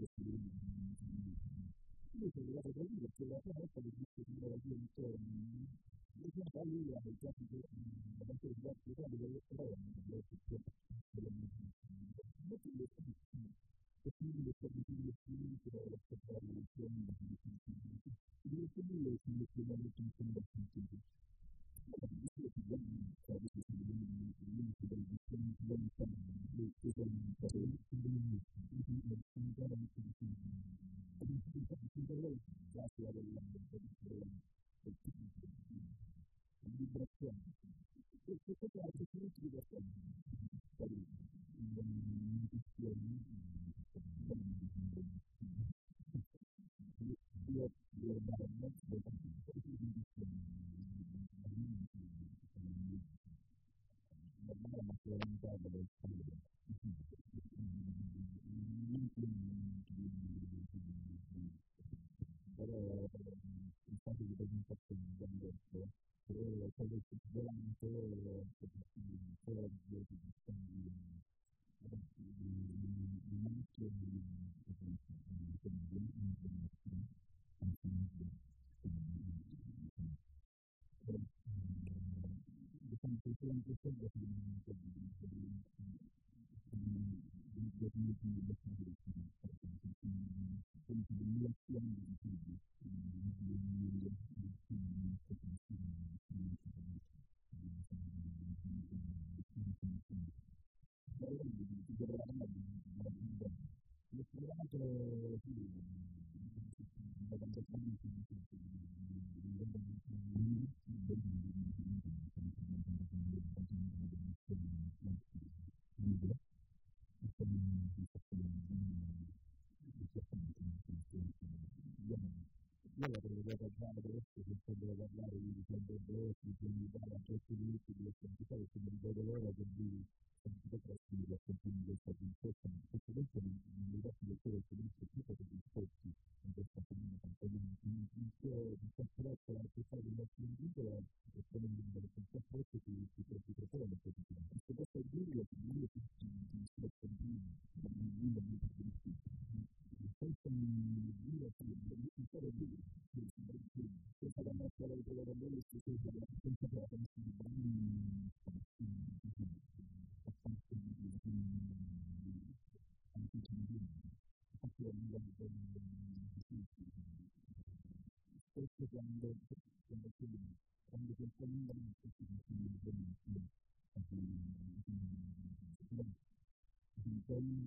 [SPEAKER 1] io sono arrivato da lì perché la prima volta che ho visto che era di io sono da lì a già di anche di altri cose delle storie, molto le e quindi le stabilità finite da aspettare le azioni di le famiglie che le chiamano tutti i bambini. Io l'avrei dovuto fare adesso che poteva parlare di dicembre Brossi, quindi dare a tutti gli inizi di quantità e quindi non vedo l'ora che di quantità prossimi da continuare questa puntata, in questo momento non mi dà più solo che non c'è più per gli aspetti in questa comunità, quindi il suo disapprezzo alla città del nostro individuo e come il disapprezzo che si propone, questo posso dirlo, io tutti i suoi continui, senza dire che il solo dire senza la nostra lettera da noi si senza la senza la spesso quando quando quando qualcuno poi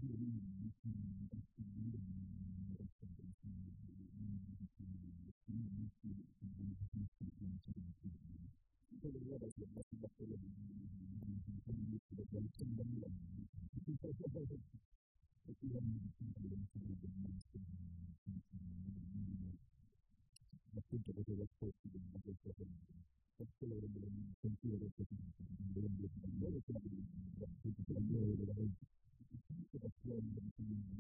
[SPEAKER 1] appunto poteva aspetti di questa cosa. Questo lo deve sentire questo deve dire appunto per noi veramente questa azione di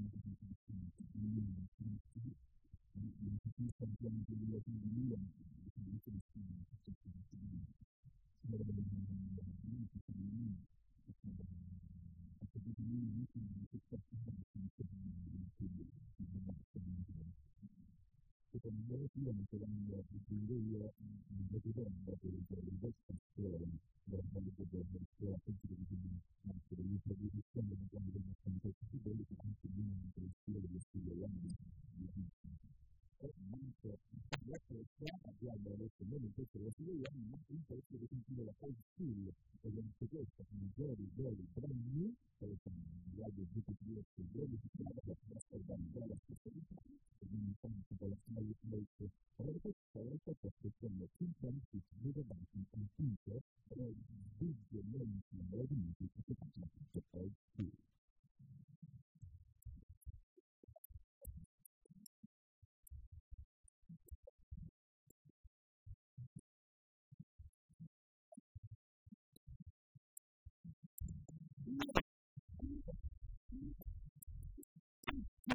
[SPEAKER 1] campioni di Milan secondo me io mi sono quindi io mi vedo per il vostro storia da quando vedo la storia sempre di di di produzione di quando vedo sempre più bello che anche di un stile di stile adesso abbiamo adesso noi in questo lo studiamo un pezzo che si intitola Old School ed è anche questo un very very brand new per il di tutti gli studenti che si chiama la nostra bandiera e quindi tanto per la finale di questo allora questa è la cosa che sono più tanti rilevanti in computer e big momenti moderni che si facciano tutto Old School.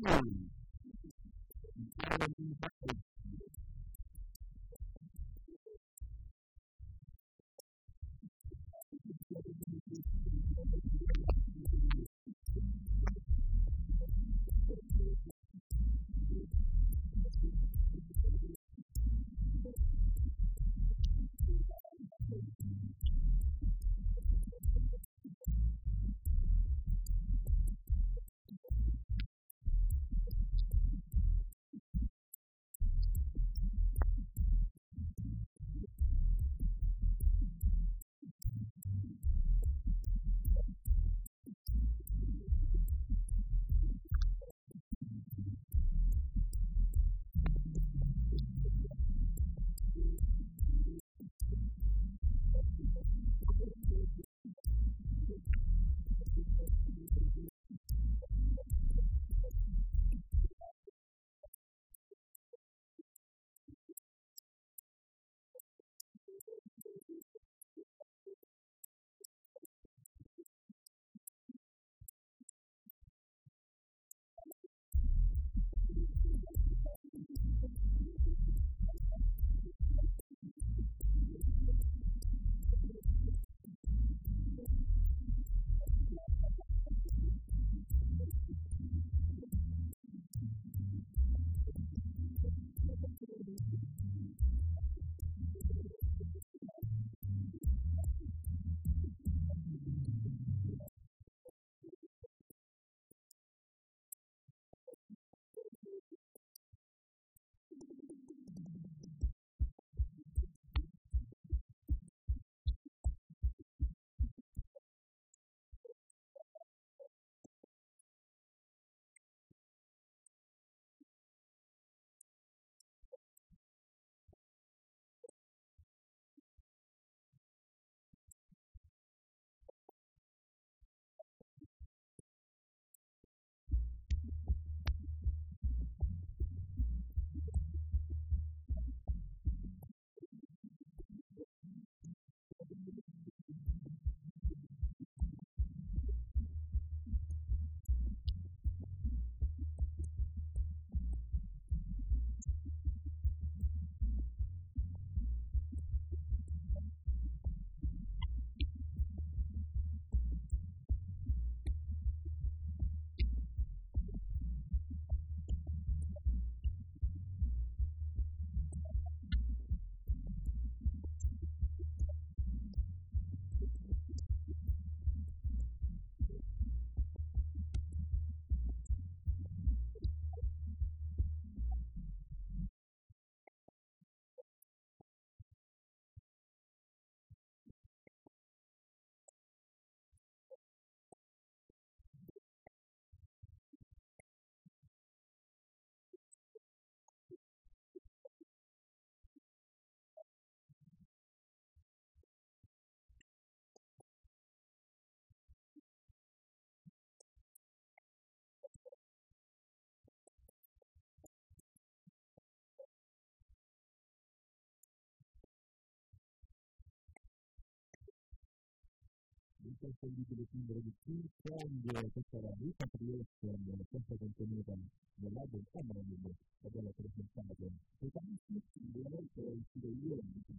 [SPEAKER 1] questo libro libro di più quando questa era vita priore sempre contenuta nell'album Cameron abbiamo presentato e tanti veramente il stile io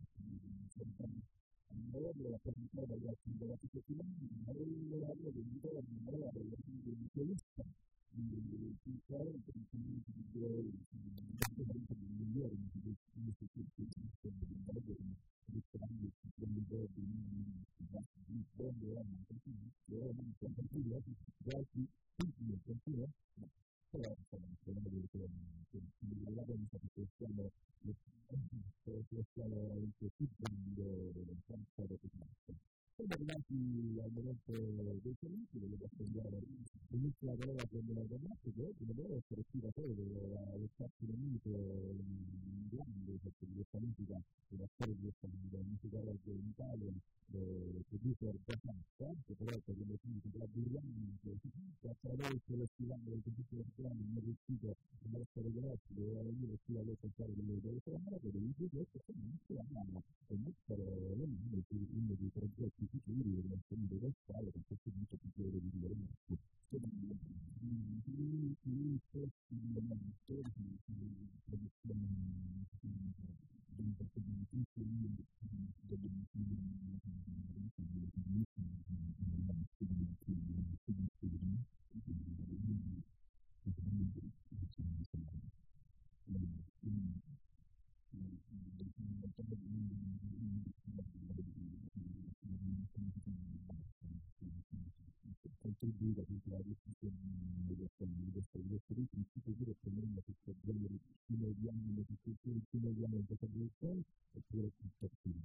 [SPEAKER 1] non la possibilità dagli altri della situazione non l'area dell'idea di un'area dell'individualista di fare un pensamento di grey di migliore di questo tipo di sistema risparmi delle idee di fondo hanno contribuito contribuito dati tutti nel continuo ma però insomma non è vero che il lavoro di satisfazione satisfazione veramente tutto il campo da tutto siamo arrivati al momento dei saluti volevo aspettare inizio la parola con la giornata che oggi doveva essere attivatore dello spazio nemico in grande perché direttamente una storia di questa musicale in Italia producer da Santa che però per i motivi traburlanti attraverso lo stilando del producer brani non è riuscito a essere grazie doveva venire qui a pensare delle delle trombe dei video questo comunque hanno e mettere le mani su uno dei progetti futuri del nostro del Stato con questo dito più di vivere contribuire a la diffusione della famiglia, delle politiche, dire che noi questo genere ci muoviamo in educazione, ci muoviamo in questa direzione, oppure tutto qui.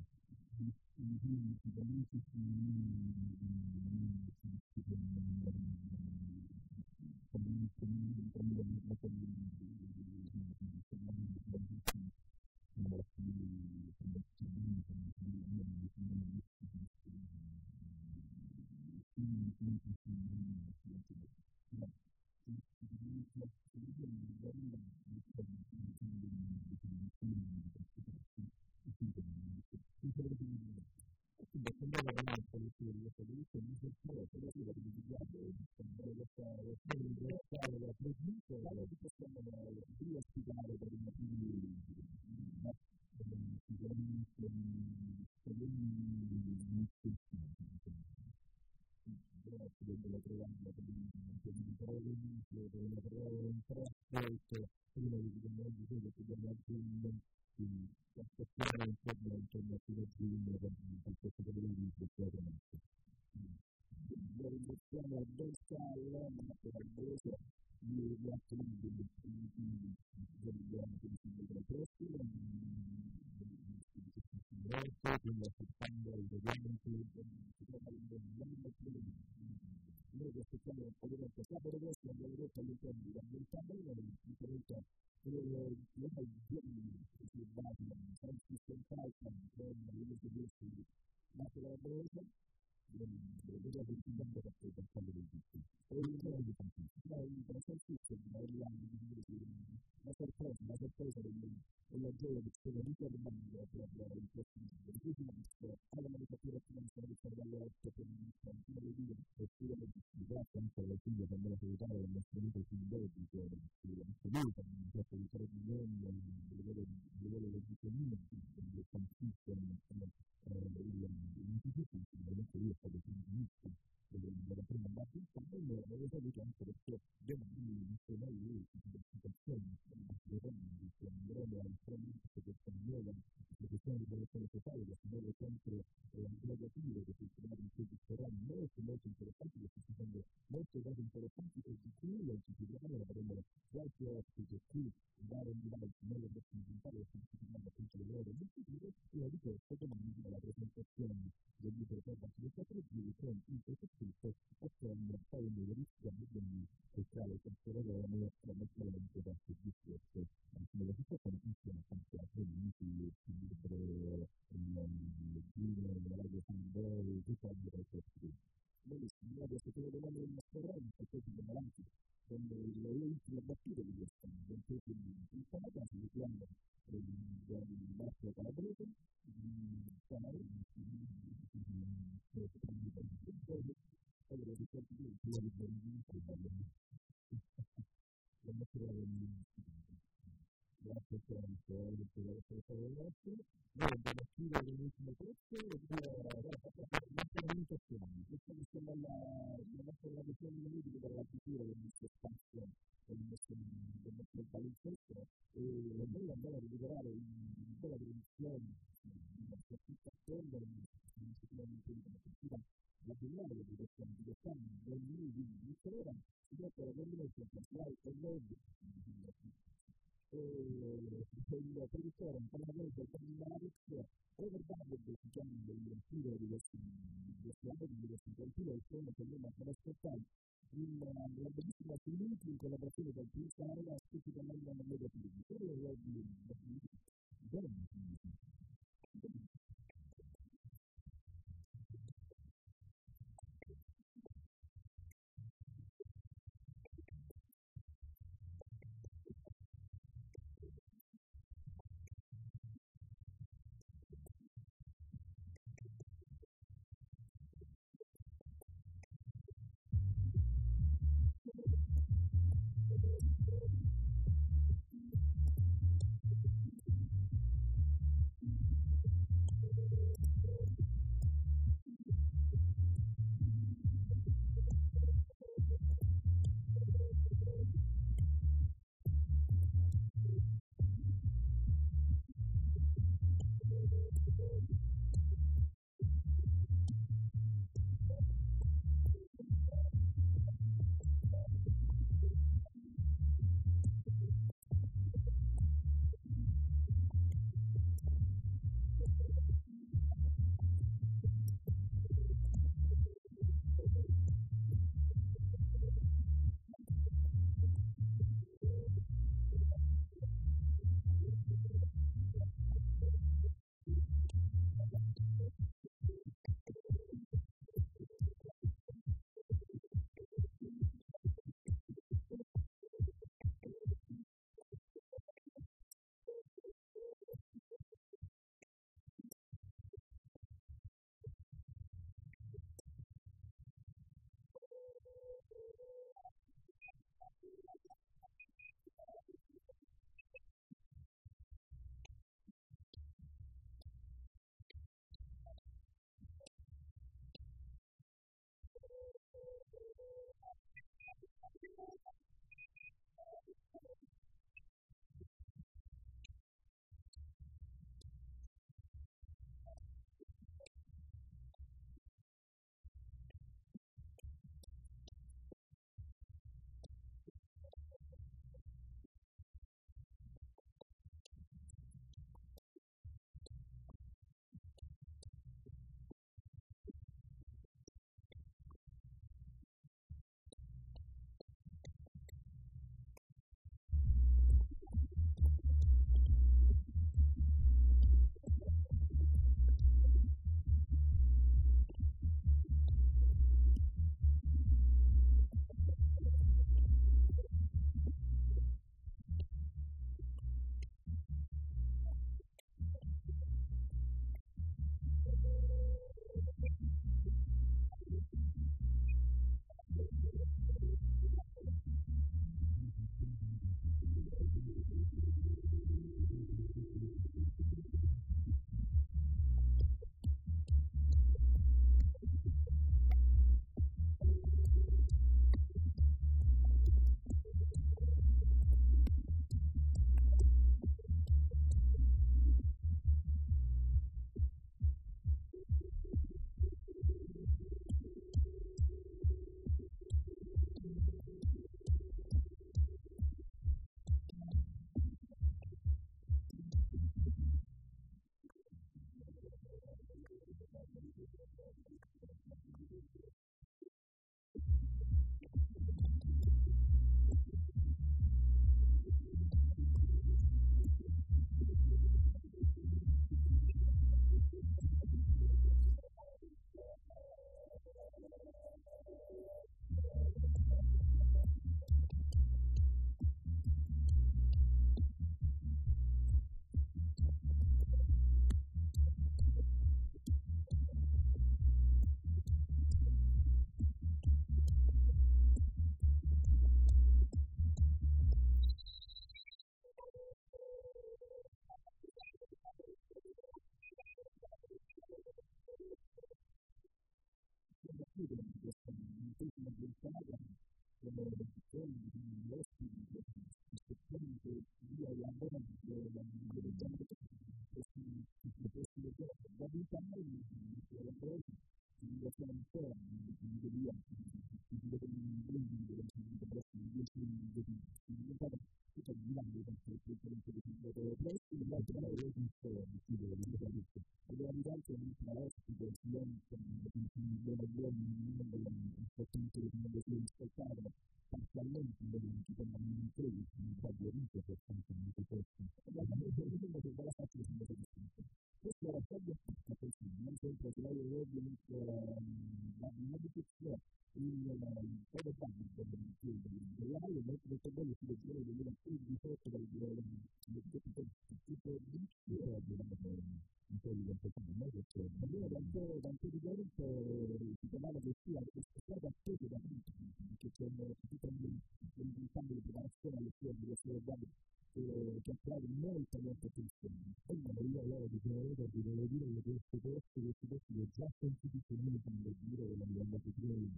[SPEAKER 1] capisco. E io allora dicevo che devo dire che questi posti, questi posti li ho già sentiti comuni come dire che non li ho andati prima.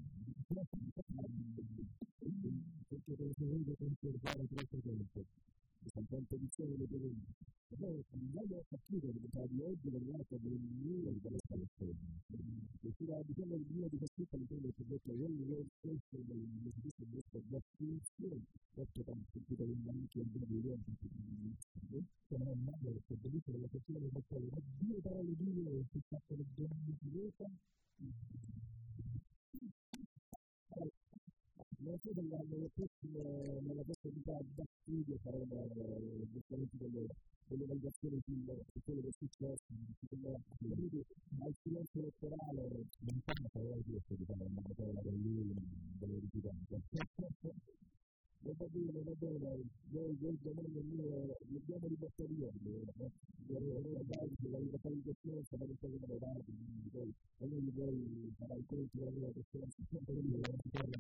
[SPEAKER 1] Perché per esempio conservare troppo tempo. Sono tante edizioni le prevede. E poi andando a capire che di oggi l'altra del mio di questa lezione. E si va dicendo il mio di questa lezione che ho detto io non ho spesso nel mio giudizio di questa definizione, perché tanto sentito anche il video che non è male perché bellissimo la persona che fa due parole due si fatta le donne di vita. Non so se nella prossima nella prossima da studio faremo differenti delle delle valutazioni su quello che è successo, quindi al silenzio elettorale non fanno parlare di questo, diciamo, non fanno parlare con lui, delle richieste. Va bene, va bene, noi domani mio dobbiamo riportare io, la localizzazione sarà un po' come avanti, poi e noi poi sarà il conto della persona che sempre lì la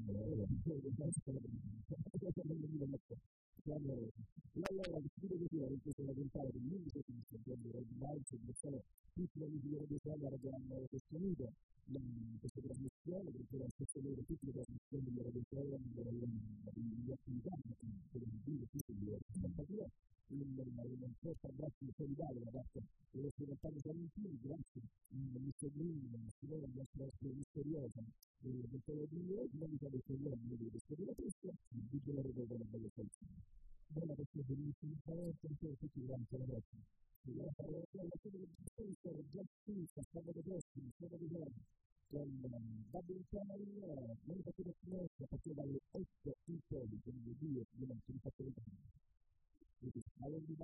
[SPEAKER 1] allora decido di dire in questa puntata di musica che mi sta dando il bilancio di sono tutti gli amici di Camera che hanno sostenuto questa trasmissione, perché la stessa loro tutte le trasmissioni di Radio Camera di attività televisive, tutte le simpatia, un forte abbraccio solidale da parte dello segretario Valentini, grazie mister Green, signora la nostra misteriosa del televideo, non mi sa del televideo di questo direttore, di genere del bello salsino. Buona questa bellissima parola, perché tutti quanti ragazzi. La parola di sarà già finita, sabato prossimo, sabato giorno, con Double Channel, non potete finire, perché dalle otto in poi, quindi due, non si fatto le cose. Quindi, allora di